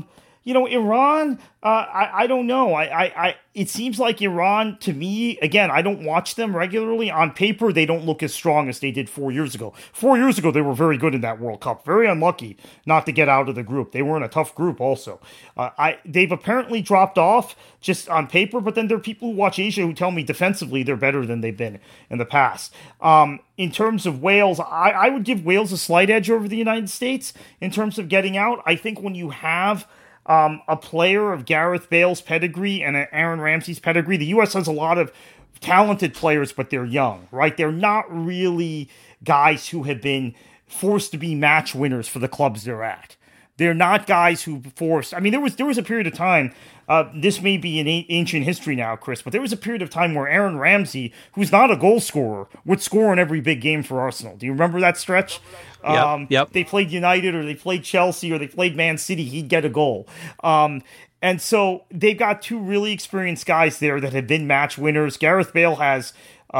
Iran, I don't know. It seems like Iran, to me, again, I don't watch them regularly. On paper, they don't look as strong as they did 4 years ago. 4 years ago, they were very good in that World Cup. Very unlucky not to get out of the group. They were in a tough group also. They've apparently dropped off just on paper, but then there are people who watch Asia who tell me defensively they're better than they've been in the past. In terms of Wales, I would give Wales a slight edge over the United States in terms of getting out. I think when you have... a player of Gareth Bale's pedigree and Aaron Ramsey's pedigree. The U.S. has a lot of talented players, but they're young, right? They're not really guys who have been forced to be match winners for the clubs they're at. They're not guys who forced... there was a period of time, this may be an ancient history now, Chris, but there was a period of time where Aaron Ramsey, who's not a goal scorer, would score in every big game for Arsenal. Do you remember that stretch? Yep. They played United, or they played Chelsea, or they played Man City, he'd get a goal. And so they've got 2 really experienced guys there that have been match winners. Gareth Bale has...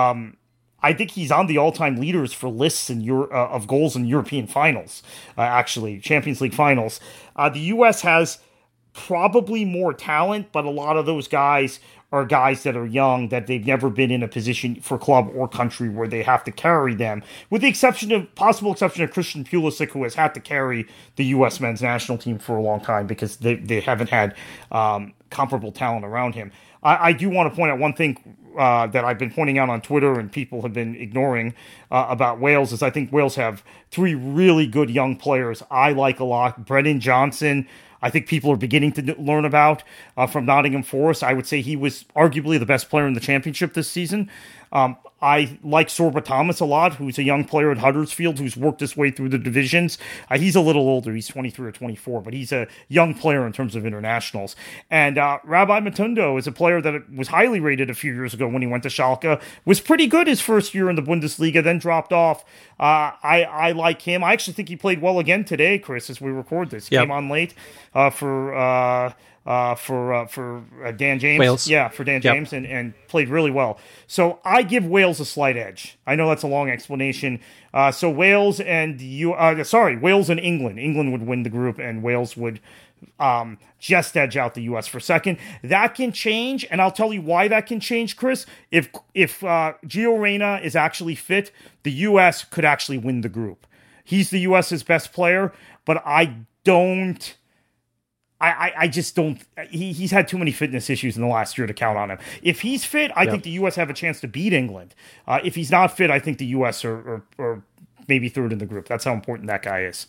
I think he's on the all-time leaders for lists of goals in European finals, actually, Champions League finals. The U.S. has probably more talent, but a lot of those guys are guys that are young, that they've never been in a position for club or country where they have to carry them, with the possible exception of Christian Pulisic, who has had to carry the U.S. men's national team for a long time because they haven't had comparable talent around him. I do want to point out one thing that I've been pointing out on Twitter and people have been ignoring about Wales, is I think Wales have 3 really good young players I like a lot. Brennan Johnson, I think people are beginning to learn about from Nottingham Forest. I would say he was arguably the best player in the championship this season. I like Sorba Thomas a lot, who's a young player at Huddersfield who's worked his way through the divisions. He's a little older. He's 23 or 24, but he's a young player in terms of internationals. And Rabbi Matondo is a player that was highly rated a few years ago when he went to Schalke, was pretty good his first year in the Bundesliga, then dropped off. I like him. I actually think he played well again today, Chris, as we record this. He came on late for Dan James. Wales. Yeah, for Dan James, and played really well. So I give Wales a slight edge. I know that's a long explanation. So Wales and Wales and England. England would win the group, and Wales would just edge out the U.S. for second. That can change, and I'll tell you why that can change, Chris. If Gio Reyna is actually fit, the U.S. could actually win the group. He's the U.S.'s best player, but I just don't. He's had too many fitness issues in the last year to count on him. If he's fit, I think the U.S. have a chance to beat England. If he's not fit, I think the U.S. are maybe third in the group. That's how important that guy is.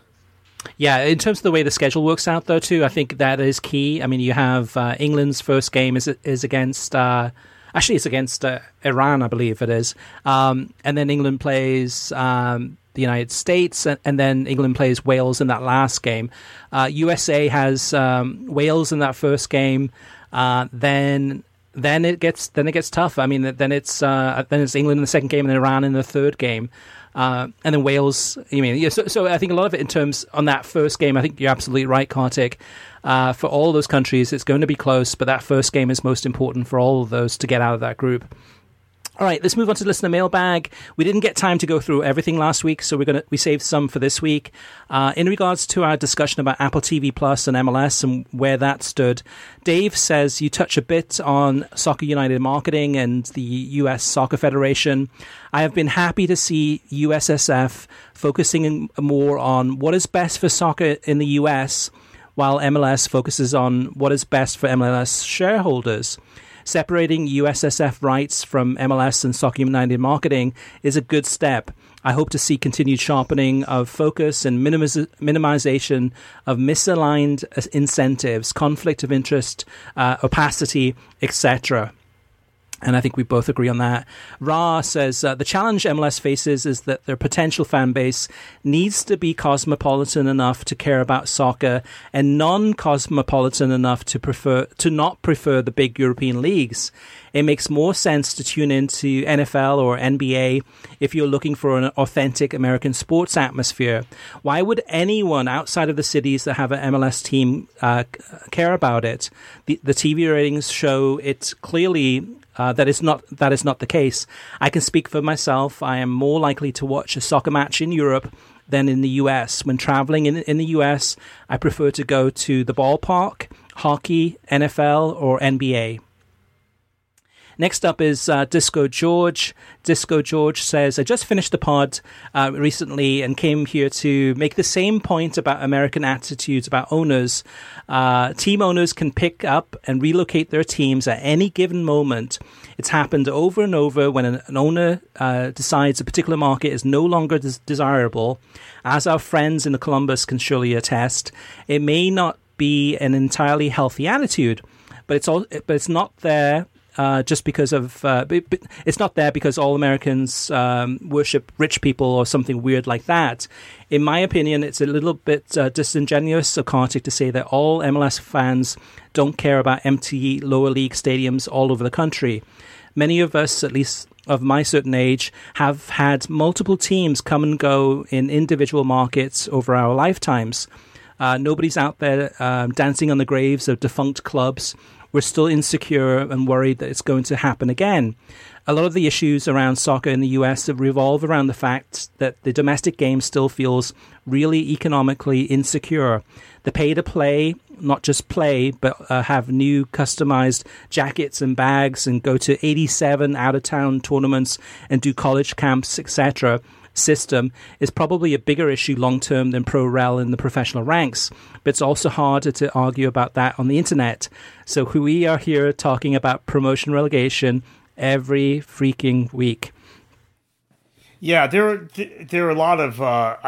Yeah, in terms of the way the schedule works out, though, too, I think that is key. I mean, you have England's first game is against. Actually, it's against Iran, I believe it is, and then England plays the United States, and then England plays Wales in that last game. USA has Wales in that first game. Then it gets tough. I mean, then it's England in the second game and Iran in the third game, and then Wales. So I think a lot of it in terms on that first game. I think you're absolutely right, Kartik. For all those countries, it's going to be close, but that first game is most important for all of those to get out of that group. All right, let's move on to listener mailbag. We didn't get time to go through everything last week, so we saved some for this week. In regards to our discussion about Apple TV Plus and MLS and where that stood, Dave says you touch a bit on Soccer United marketing and the U.S. Soccer Federation. I have been happy to see USSF focusing more on what is best for soccer in the U.S., while MLS focuses on what is best for MLS shareholders. Separating USSF rights from MLS and Soccer United marketing is a good step. I hope to see continued sharpening of focus and minimization of misaligned incentives, conflict of interest, opacity, etc. And I think we both agree on that. Ra says, the challenge MLS faces is that their potential fan base needs to be cosmopolitan enough to care about soccer and non-cosmopolitan enough to not prefer the big European leagues. It makes more sense to tune into NFL or NBA if you're looking for an authentic American sports atmosphere. Why would anyone outside of the cities that have an MLS team care about it? The TV ratings show it clearly. That is not the case. I can speak for myself. I am more likely to watch a soccer match in Europe than in the US. When traveling in the US, I prefer to go to the ballpark, hockey, NFL, or NBA. Next up is Disco George. Disco George says, I just finished the pod recently and came here to make the same point about American attitudes about owners. Team owners can pick up and relocate their teams at any given moment. It's happened over and over when an owner decides a particular market is no longer desirable. As our friends in Columbus can surely attest, it may not be an entirely healthy attitude, but it's not there. Just because of it's not there because all Americans worship rich people or something weird like that. In my opinion, it's a little bit disingenuous of Kartik to say that all MLS fans don't care about empty lower league stadiums all over the country. Many of us, at least of my certain age, have had multiple teams come and go in individual markets over our lifetimes. Nobody's out there dancing on the graves of defunct clubs. We're still insecure and worried that it's going to happen again. A lot of the issues around soccer in the US revolve around the fact that the domestic game still feels really economically insecure. The pay-to-play, not just play, but have new customized jackets and bags and go to 87 out-of-town tournaments and do college camps, etc. system is probably a bigger issue long-term than pro-rel in the professional ranks, but it's also harder to argue about that on the internet. So we are here talking about promotion relegation every freaking week. Yeah, there are a lot of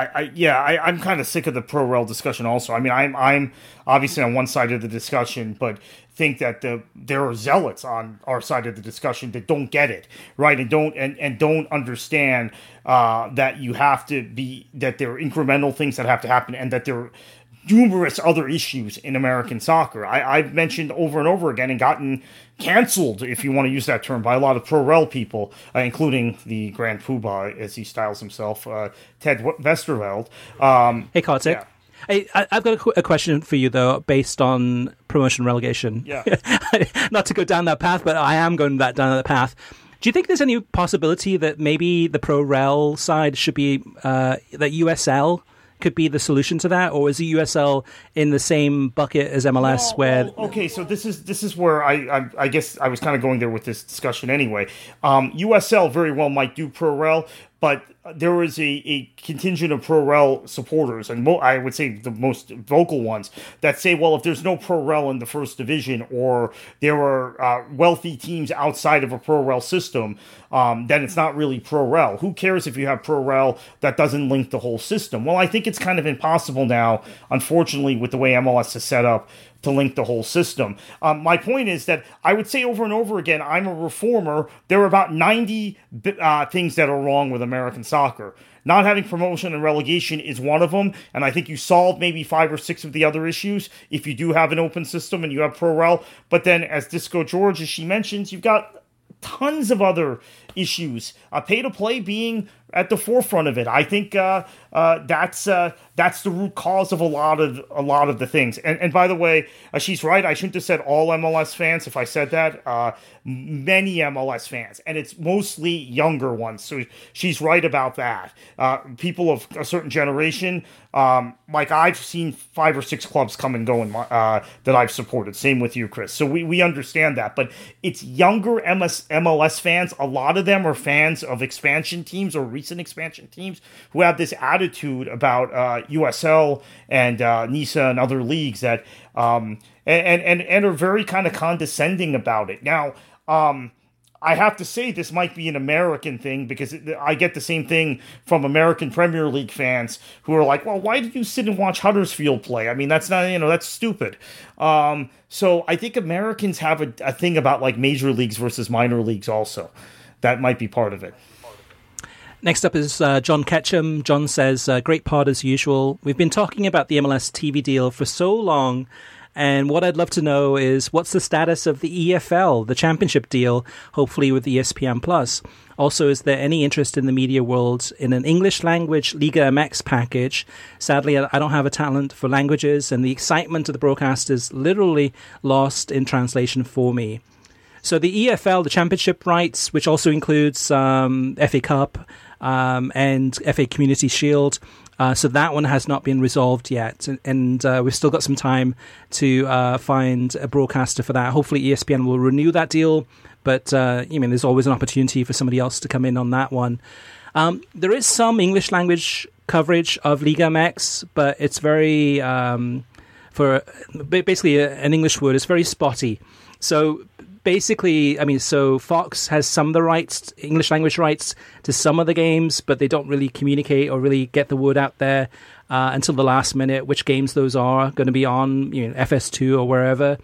I'm kind of sick of the pro rel discussion. Also, I mean, I'm obviously on one side of the discussion, but think that there are zealots on our side of the discussion that don't get it right and don't understand that you have to be that there are incremental things that have to happen and that there are numerous other issues in American soccer. I've mentioned over and over again and gotten canceled, if you want to use that term, by a lot of pro-rel people, including the Grand Poobah, as he styles himself, Ted Westerveld. Hey, Kartik. Yeah. Hey, I've got a question for you, though, based on promotion relegation. Yeah. Not to go down that path, but I am going down that path. Do you think there's any possibility that maybe the pro-rel side should be, that USL could be the solution to that, or is the USL in the same bucket as MLS? Okay, so this is where I guess I was kind of going there with this discussion anyway. USL very well might do pro-rel, but there is a contingent of pro-rel supporters, and I would say the most vocal ones, that say, well, if there's no pro-rel in the first division, or there are wealthy teams outside of a pro-rel system, then it's not really pro-rel. Who cares if you have pro-rel that doesn't link the whole system? Well, I think it's kind of impossible now, unfortunately, with the way MLS is set up, to link the whole system. My point is that I would say over and over again, I'm a reformer. There are about 90 things that are wrong with American soccer. Not having promotion and relegation is one of them, and I think you solve maybe 5 or 6 of the other issues if you do have an open system and you have pro-rel. But then, as Disco George, as she mentions, you've got tons of other issues. Pay-to-play being at the forefront of it. I think that's the root cause of a lot of the things. And by the way, she's right. I shouldn't have said all MLS fans. If I said that, many MLS fans, and it's mostly younger ones. So she's right about that. People of a certain generation, like I've seen 5 or 6 clubs come and go that I've supported. Same with you, Chris. So we understand that. But it's younger MLS fans. A lot of them are fans of expansion teams or recent expansion teams who have this attitude about USL and NISA and other leagues that and are very kind of condescending about it. Now, I have to say this might be an American thing because I get the same thing from American Premier League fans who are like, well, why did you sit and watch Huddersfield play? I mean, that's not, that's stupid. So I think Americans have a thing about like major leagues versus minor leagues also. That might be part of it. Next up is John Ketchum. John says, great pod as usual. We've been talking about the MLS TV deal for so long, and what I'd love to know is what's the status of the EFL, the championship deal, hopefully with ESPN+. Also, is there any interest in the media world in an English language Liga MX package? Sadly, I don't have a talent for languages, and the excitement of the broadcast is literally lost in translation for me. So the EFL, the championship rights, which also includes FA Cup and FA Community Shield, so that one has not been resolved yet. And we've still got some time to find a broadcaster for that. Hopefully ESPN will renew that deal, but there's always an opportunity for somebody else to come in on that one. There is some English language coverage of Liga MX, but it's very, for basically an English word, it's very spotty. So basically, so Fox has some of the rights, English language rights to some of the games, but they don't really communicate or really get the word out there until the last minute, which games those are going to be on, FS2 or wherever.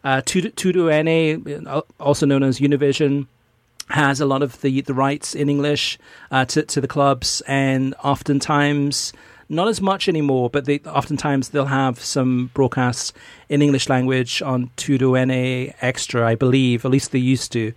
Tudo.NE, also known as Univision, has a lot of the rights in English to the clubs, and oftentimes, not as much anymore, but oftentimes they'll have some broadcasts in English language on Tudo.NE Extra, I believe. At least they used to.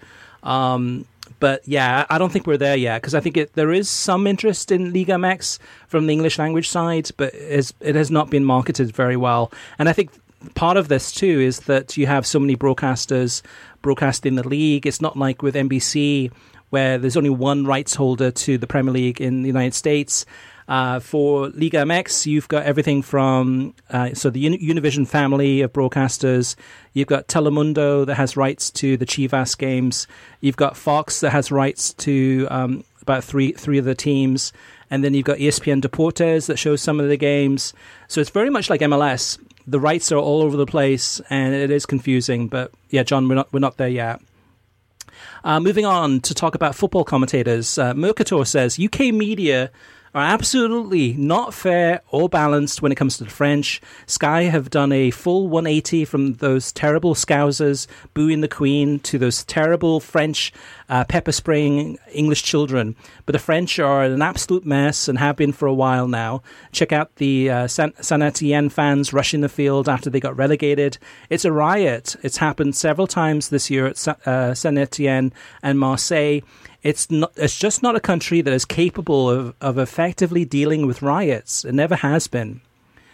But yeah, I don't think we're there yet, because I think there is some interest in Liga MX from the English language side, but it has not been marketed very well. And I think part of this too is that you have so many broadcasters broadcasting the league. It's not like with NBC, where there's only one rights holder to the Premier League in the United States. For Liga MX, you've got everything from the Univision family of broadcasters. You've got Telemundo that has rights to the Chivas games. You've got Fox that has rights to about three of the teams. And then you've got ESPN Deportes that shows some of the games. So it's very much like MLS. The rights are all over the place, and it is confusing. But yeah, John, we're not there yet. Moving on to talk about football commentators, Mercator says UK media are absolutely not fair or balanced when it comes to the French. Sky have done a full 180 from those terrible Scousers booing the Queen to those terrible French pepper spraying English children. But the French are an absolute mess and have been for a while now. Check out the Saint Etienne fans rushing the field after they got relegated. It's a riot. It's happened several times this year at Saint Etienne and Marseille. It's just not a country that is capable of effectively dealing with riots. It never has been.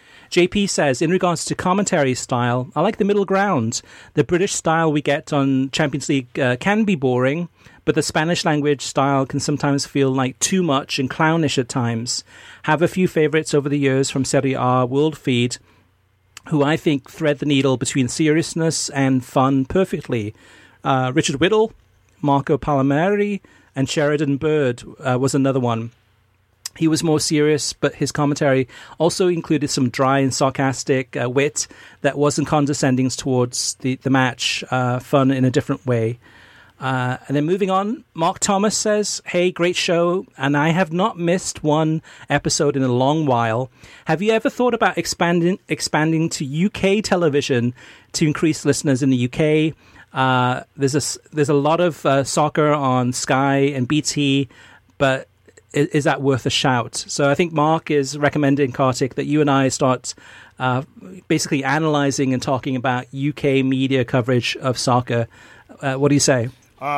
JP says, in regards to commentary style, I like the middle ground. The British style we get on Champions League can be boring, but the Spanish language style can sometimes feel like too much and clownish at times. Have a few favourites over the years from Serie A World Feed, who I think thread the needle between seriousness and fun perfectly. Richard Whittle, Marco Palmieri, and Sheridan Bird was another one. He was more serious, but his commentary also included some dry and sarcastic wit that wasn't condescending towards the match, fun in a different way. And then moving on, Mark Thomas says, hey, great show, and I have not missed one episode in a long while. Have you ever thought about expanding to UK television to increase listeners in the UK? There's a lot of soccer on Sky and BT, but is that worth a shout? So I think Mark is recommending, Kartik, that you and I start basically analysing and talking about UK media coverage of soccer. What do you say?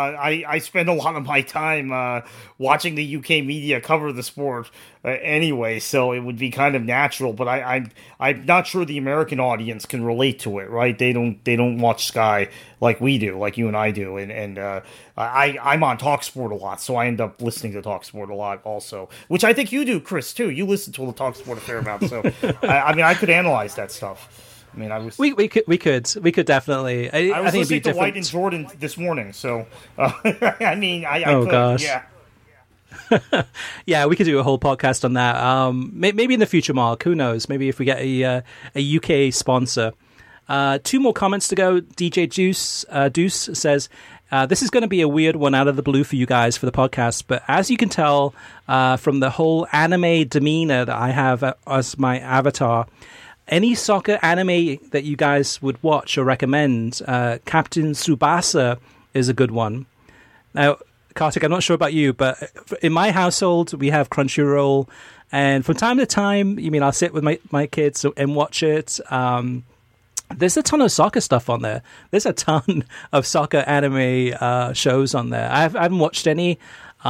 I spend a lot of my time watching the UK media cover the sport anyway, so it would be kind of natural. But I'm not sure the American audience can relate to it, right? They don't watch Sky like we do, like you and I do, and I'm on TalkSport a lot, so I end up listening to TalkSport a lot also, which I think you do, Chris, too. You listen to the TalkSport a fair amount, so I could analyze that stuff. I mean, we could definitely. I was think listening to different. White and Jordan this morning, so I mean, I could, gosh. yeah. Yeah, we could do a whole podcast on that. Maybe in the future, Mark. Who knows? Maybe if we get a UK sponsor. Two more comments to go. DJ Deuce says, this is going to be a weird one out of the blue for you guys for the podcast, but as you can tell from the whole anime demeanor that I have as my avatar, any soccer anime that you guys would watch or recommend, Captain Tsubasa is a good one. Now, Kartik, I'm not sure about you, but in my household, we have Crunchyroll, and from time to time, I'll sit with my kids and watch it. There's a ton of soccer stuff on there. There's a ton of soccer anime shows on there. I haven't watched any.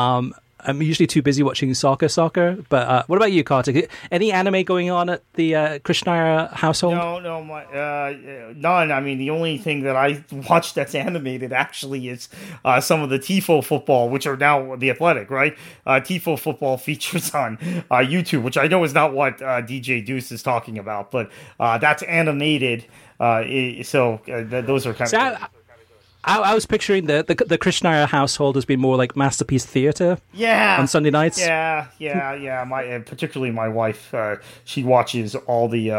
I'm usually too busy watching soccer. But what about you, Kartik? Any anime going on at the Krishnaya household? No, none. I mean, the only thing that I watch that's animated actually is some of the Tifo football, which are now The Athletic, right? Tifo football features on YouTube, which I know is not what DJ Deuce is talking about, but that's animated. So those are kind of... I was picturing the Krishnaya household has been more like Masterpiece Theatre. Yeah. On Sunday nights. Yeah. Particularly my wife, she watches all the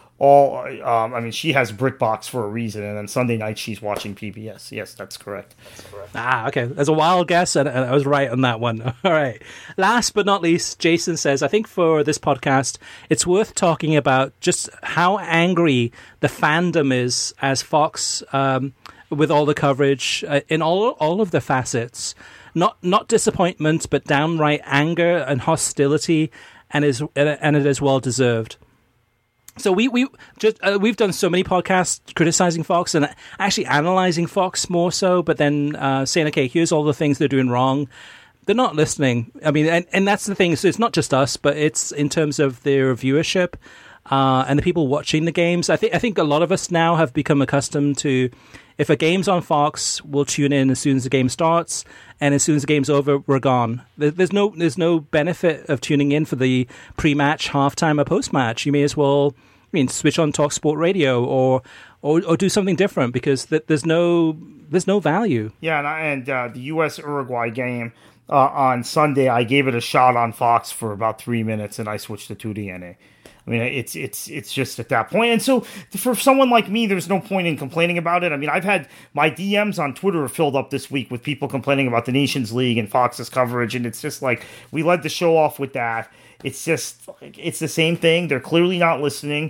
she has BritBox for a reason, and then Sunday night she's watching PBS. Yes, that's correct. Okay. There's a wild guess, and I was right on that one. All right. Last but not least, Jason says, I think for this podcast, it's worth talking about just how angry the fandom is as Fox, with all the coverage in all of the facets, not disappointment, but downright anger and hostility, and it is well deserved. So we've done so many podcasts criticizing Fox and actually analyzing Fox more so, but then saying, okay, here's all the things they're doing wrong. They're not listening. I mean, and that's the thing. So it's not just us, but it's in terms of their viewership and the people watching the games. I think a lot of us now have become accustomed to, if a game's on Fox, we'll tune in as soon as the game starts, and as soon as the game's over, we're gone. There's no benefit of tuning in for the pre-match, halftime, or post-match. You may as well, switch on TalkSport Radio or do something different, because there's no value. Yeah, and the U.S. Uruguay game on Sunday, I gave it a shot on Fox for about 3 minutes, and I switched to TUDN. I mean, it's just at that point. And so for someone like me, there's no point in complaining about it. I mean, I've had my DMs on Twitter filled up this week with people complaining about the Nations League and Fox's coverage, and it's just like we led the show off with that. It's just it's the same thing. They're clearly not listening,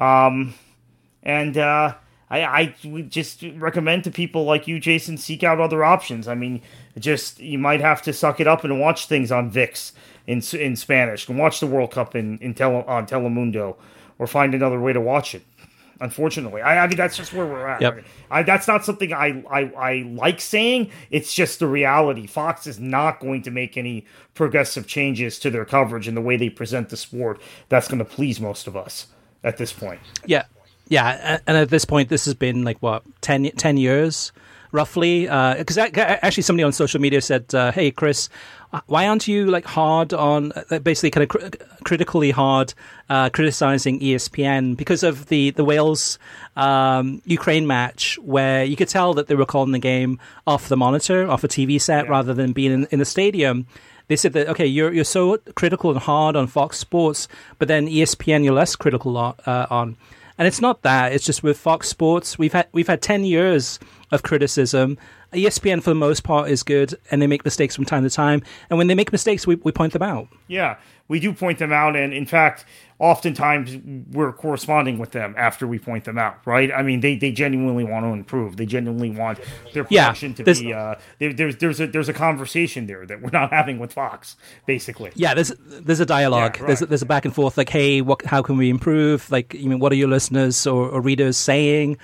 I would just recommend to people like you, Jason, seek out other options. I mean, you might have to suck it up and watch things on ViX in Spanish, and watch the World Cup on Telemundo, or find another way to watch it. Unfortunately, I mean, that's just where we're at. Yep. That's not something I like saying. It's just the reality. Fox is not going to make any progressive changes to their coverage and the way they present the sport that's going to please most of us at this point. Yeah. Yeah, and at this point, this has been like, 10 years, roughly? Because actually somebody on social media said, hey, Chris, why aren't you like hard on, basically kind of critically hard, criticizing ESPN because of the Wales Ukraine match, where you could tell that they were calling the game off the monitor, off a TV set, rather than being in the stadium. They said that, okay, you're so critical and hard on Fox Sports, but then ESPN you're less critical on. And it's not that. It's just with Fox Sports, we've had 10 years of criticism. ESPN, for the most part, is good, and they make mistakes from time to time. And when they make mistakes, we point them out. Yeah, we do point them out. And in fact, oftentimes we're corresponding with them after we point them out, right? I mean, they genuinely want to improve. They genuinely want their production to be. There's a conversation there that we're not having with Fox, basically. Yeah, there's a dialogue. Yeah, right. There's a back and forth. Like, hey, how can we improve? Like, what are your listeners or readers saying?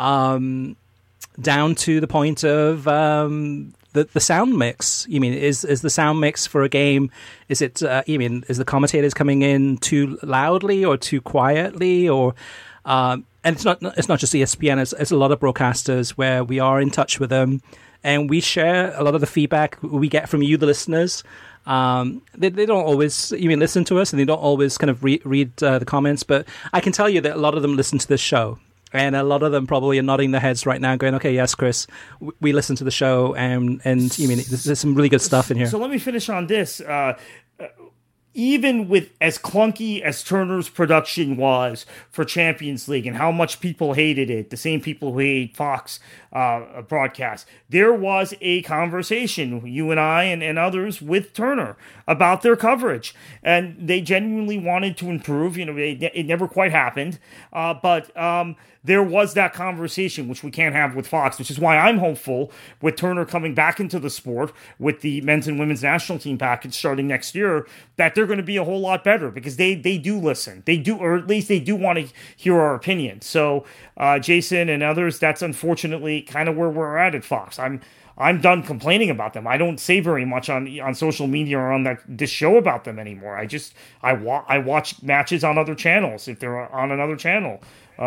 Down to the point of the sound mix. Is the sound mix for a game? Is it? Is the commentators coming in too loudly or too quietly? Or and it's not just ESPN. It's a lot of broadcasters where we are in touch with them, and we share a lot of the feedback we get from you, the listeners. They don't always listen to us, and they don't always kind of read the comments. But I can tell you that a lot of them listen to this show. And a lot of them probably are nodding their heads right now, going, "Okay, yes, Chris, we listen to the show, and there's some really good stuff in here." So let me finish on this. Even with as clunky as Turner's production was for Champions League and how much people hated it, the same people who hate Fox broadcast, there was a conversation, you and I and others, with Turner about their coverage. And they genuinely wanted to improve. It never quite happened. But there was that conversation, which we can't have with Fox, which is why I'm hopeful with Turner coming back into the sport with the men's and women's national team package starting next year, that they're going to be a whole lot better, because they do listen. They do, or at least they do want to hear our opinion. So, Jason and others, that's unfortunately kind of where we're at Fox. I'm done complaining about them. I don't say very much on social media or on this show about them anymore. I watch matches on other channels if they're on another channel.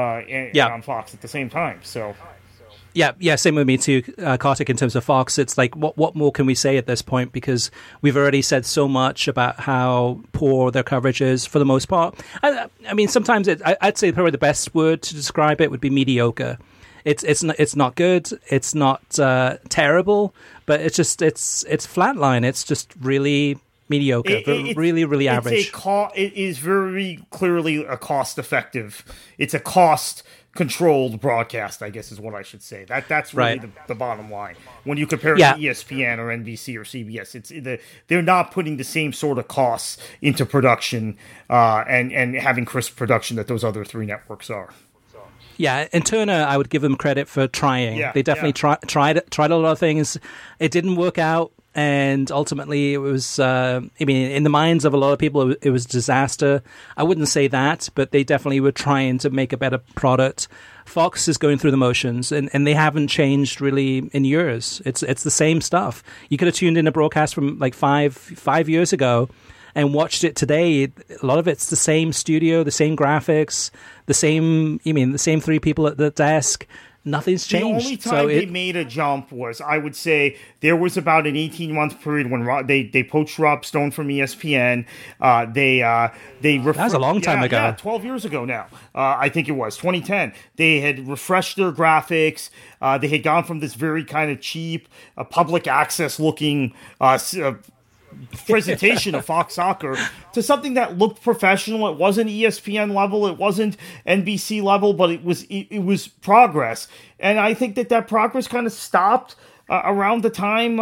On Fox at the same time. So, yeah, same with me too, Kartik. In terms of Fox, it's like, what more can we say at this point? Because we've already said so much about how poor their coverage is for the most part. I mean, sometimes I'd say probably the best word to describe it would be mediocre. It's not good. It's not terrible, but it's flatline. It's just really mediocre, really, really average. It is very clearly a cost-effective. It's a cost-controlled broadcast, I guess is what I should say. That's really right. the bottom line. When you compare it to ESPN or NBC or CBS, they're not putting the same sort of costs into production and having crisp production that those other three networks are. Yeah, and Turner, I would give them credit for trying. They definitely tried a lot of things. It didn't work out. And ultimately, it was, in the minds of a lot of people, it was a disaster. I wouldn't say that, but they definitely were trying to make a better product. Fox is going through the motions, and they haven't changed really in years. It's the same stuff. You could have tuned in a broadcast from like five years ago and watched it today. A lot of it's the same studio, the same graphics, the same three people at the desk. Nothing's changed. The only time they made a jump was, I would say, there was about an 18-month period when they poached Rob Stone from ESPN. That was a long time ago. Yeah, 12 years ago now. I think it was 2010. They had refreshed their graphics. They had gone from this very kind of cheap, public access looking presentation of Fox Soccer to something that looked professional. It wasn't ESPN level, it wasn't NBC level, but it was progress. And I think that progress kind of stopped around the time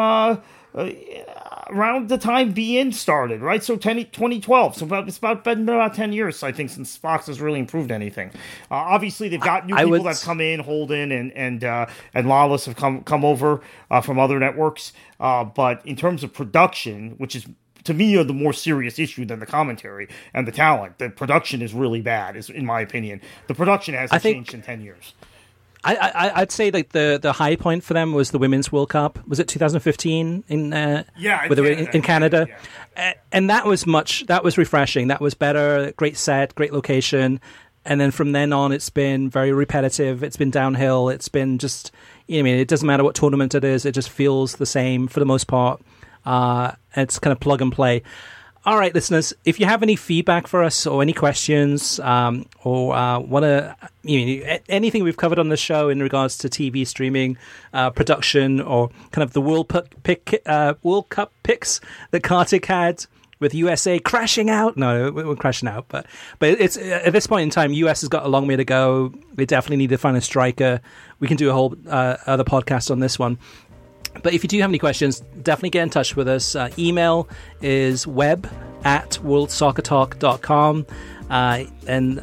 beIN started, right? So 2012. So it's been about 10 years, I think, since Fox has really improved anything. Obviously, they've got new people that come in. Holden and Lawless have come over from other networks. But in terms of production, which is, to me, the more serious issue than the commentary and the talent, the production is really bad, is in my opinion. The production hasn't changed in 10 years. I'd say like the high point for them was the Women's World Cup. Was it 2015 in Canada? Yeah. And that was refreshing. That was better. Great set, great location. And then from then on, it's been very repetitive. It's been downhill. It's been just, it doesn't matter what tournament it is. It just feels the same for the most part. It's kind of plug and play. All right, listeners, if you have any feedback for us or any questions or want to, anything we've covered on the show in regards to TV streaming, production, or kind of the World Cup picks that Kartik had with USA crashing out. No, we're crashing out, but it's at this point in time, US has got a long way to go. They definitely need to find a striker. We can do a whole other podcast on this one. But if you do have any questions, definitely get in touch with us. Email is web@worldsoccertalk.com and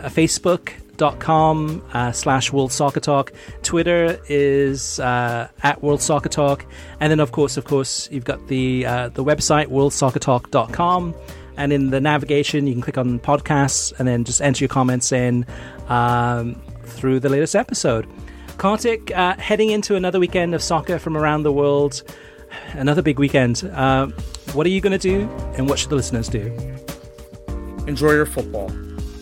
facebook.com/worldsoccertalk. Twitter is @worldsoccertalk. And then, of course, you've got the website, worldsoccertalk.com. And in the navigation, you can click on podcasts and then just enter your comments in through the latest episode. Kartik, heading into another weekend of soccer from around the world, another big weekend. What are you going to do, and what should the listeners do? Enjoy your football.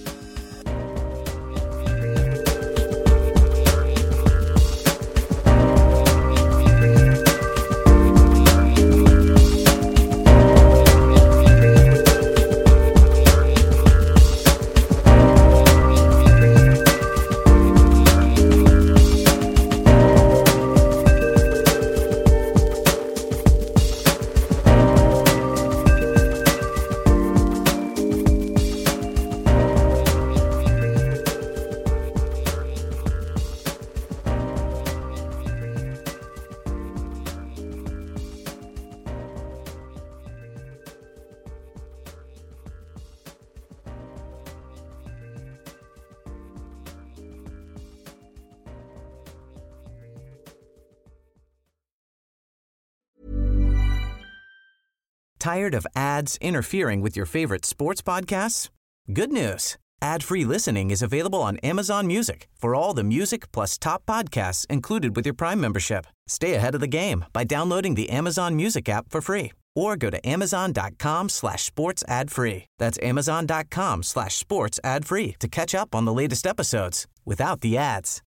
Tired of ads interfering with your favorite sports podcasts? Good news. Ad-free listening is available on Amazon Music for all the music plus top podcasts included with your Prime membership. Stay ahead of the game by downloading the Amazon Music app for free or go to amazon.com/sports ad free. That's amazon.com/sports ad free to catch up on the latest episodes without the ads.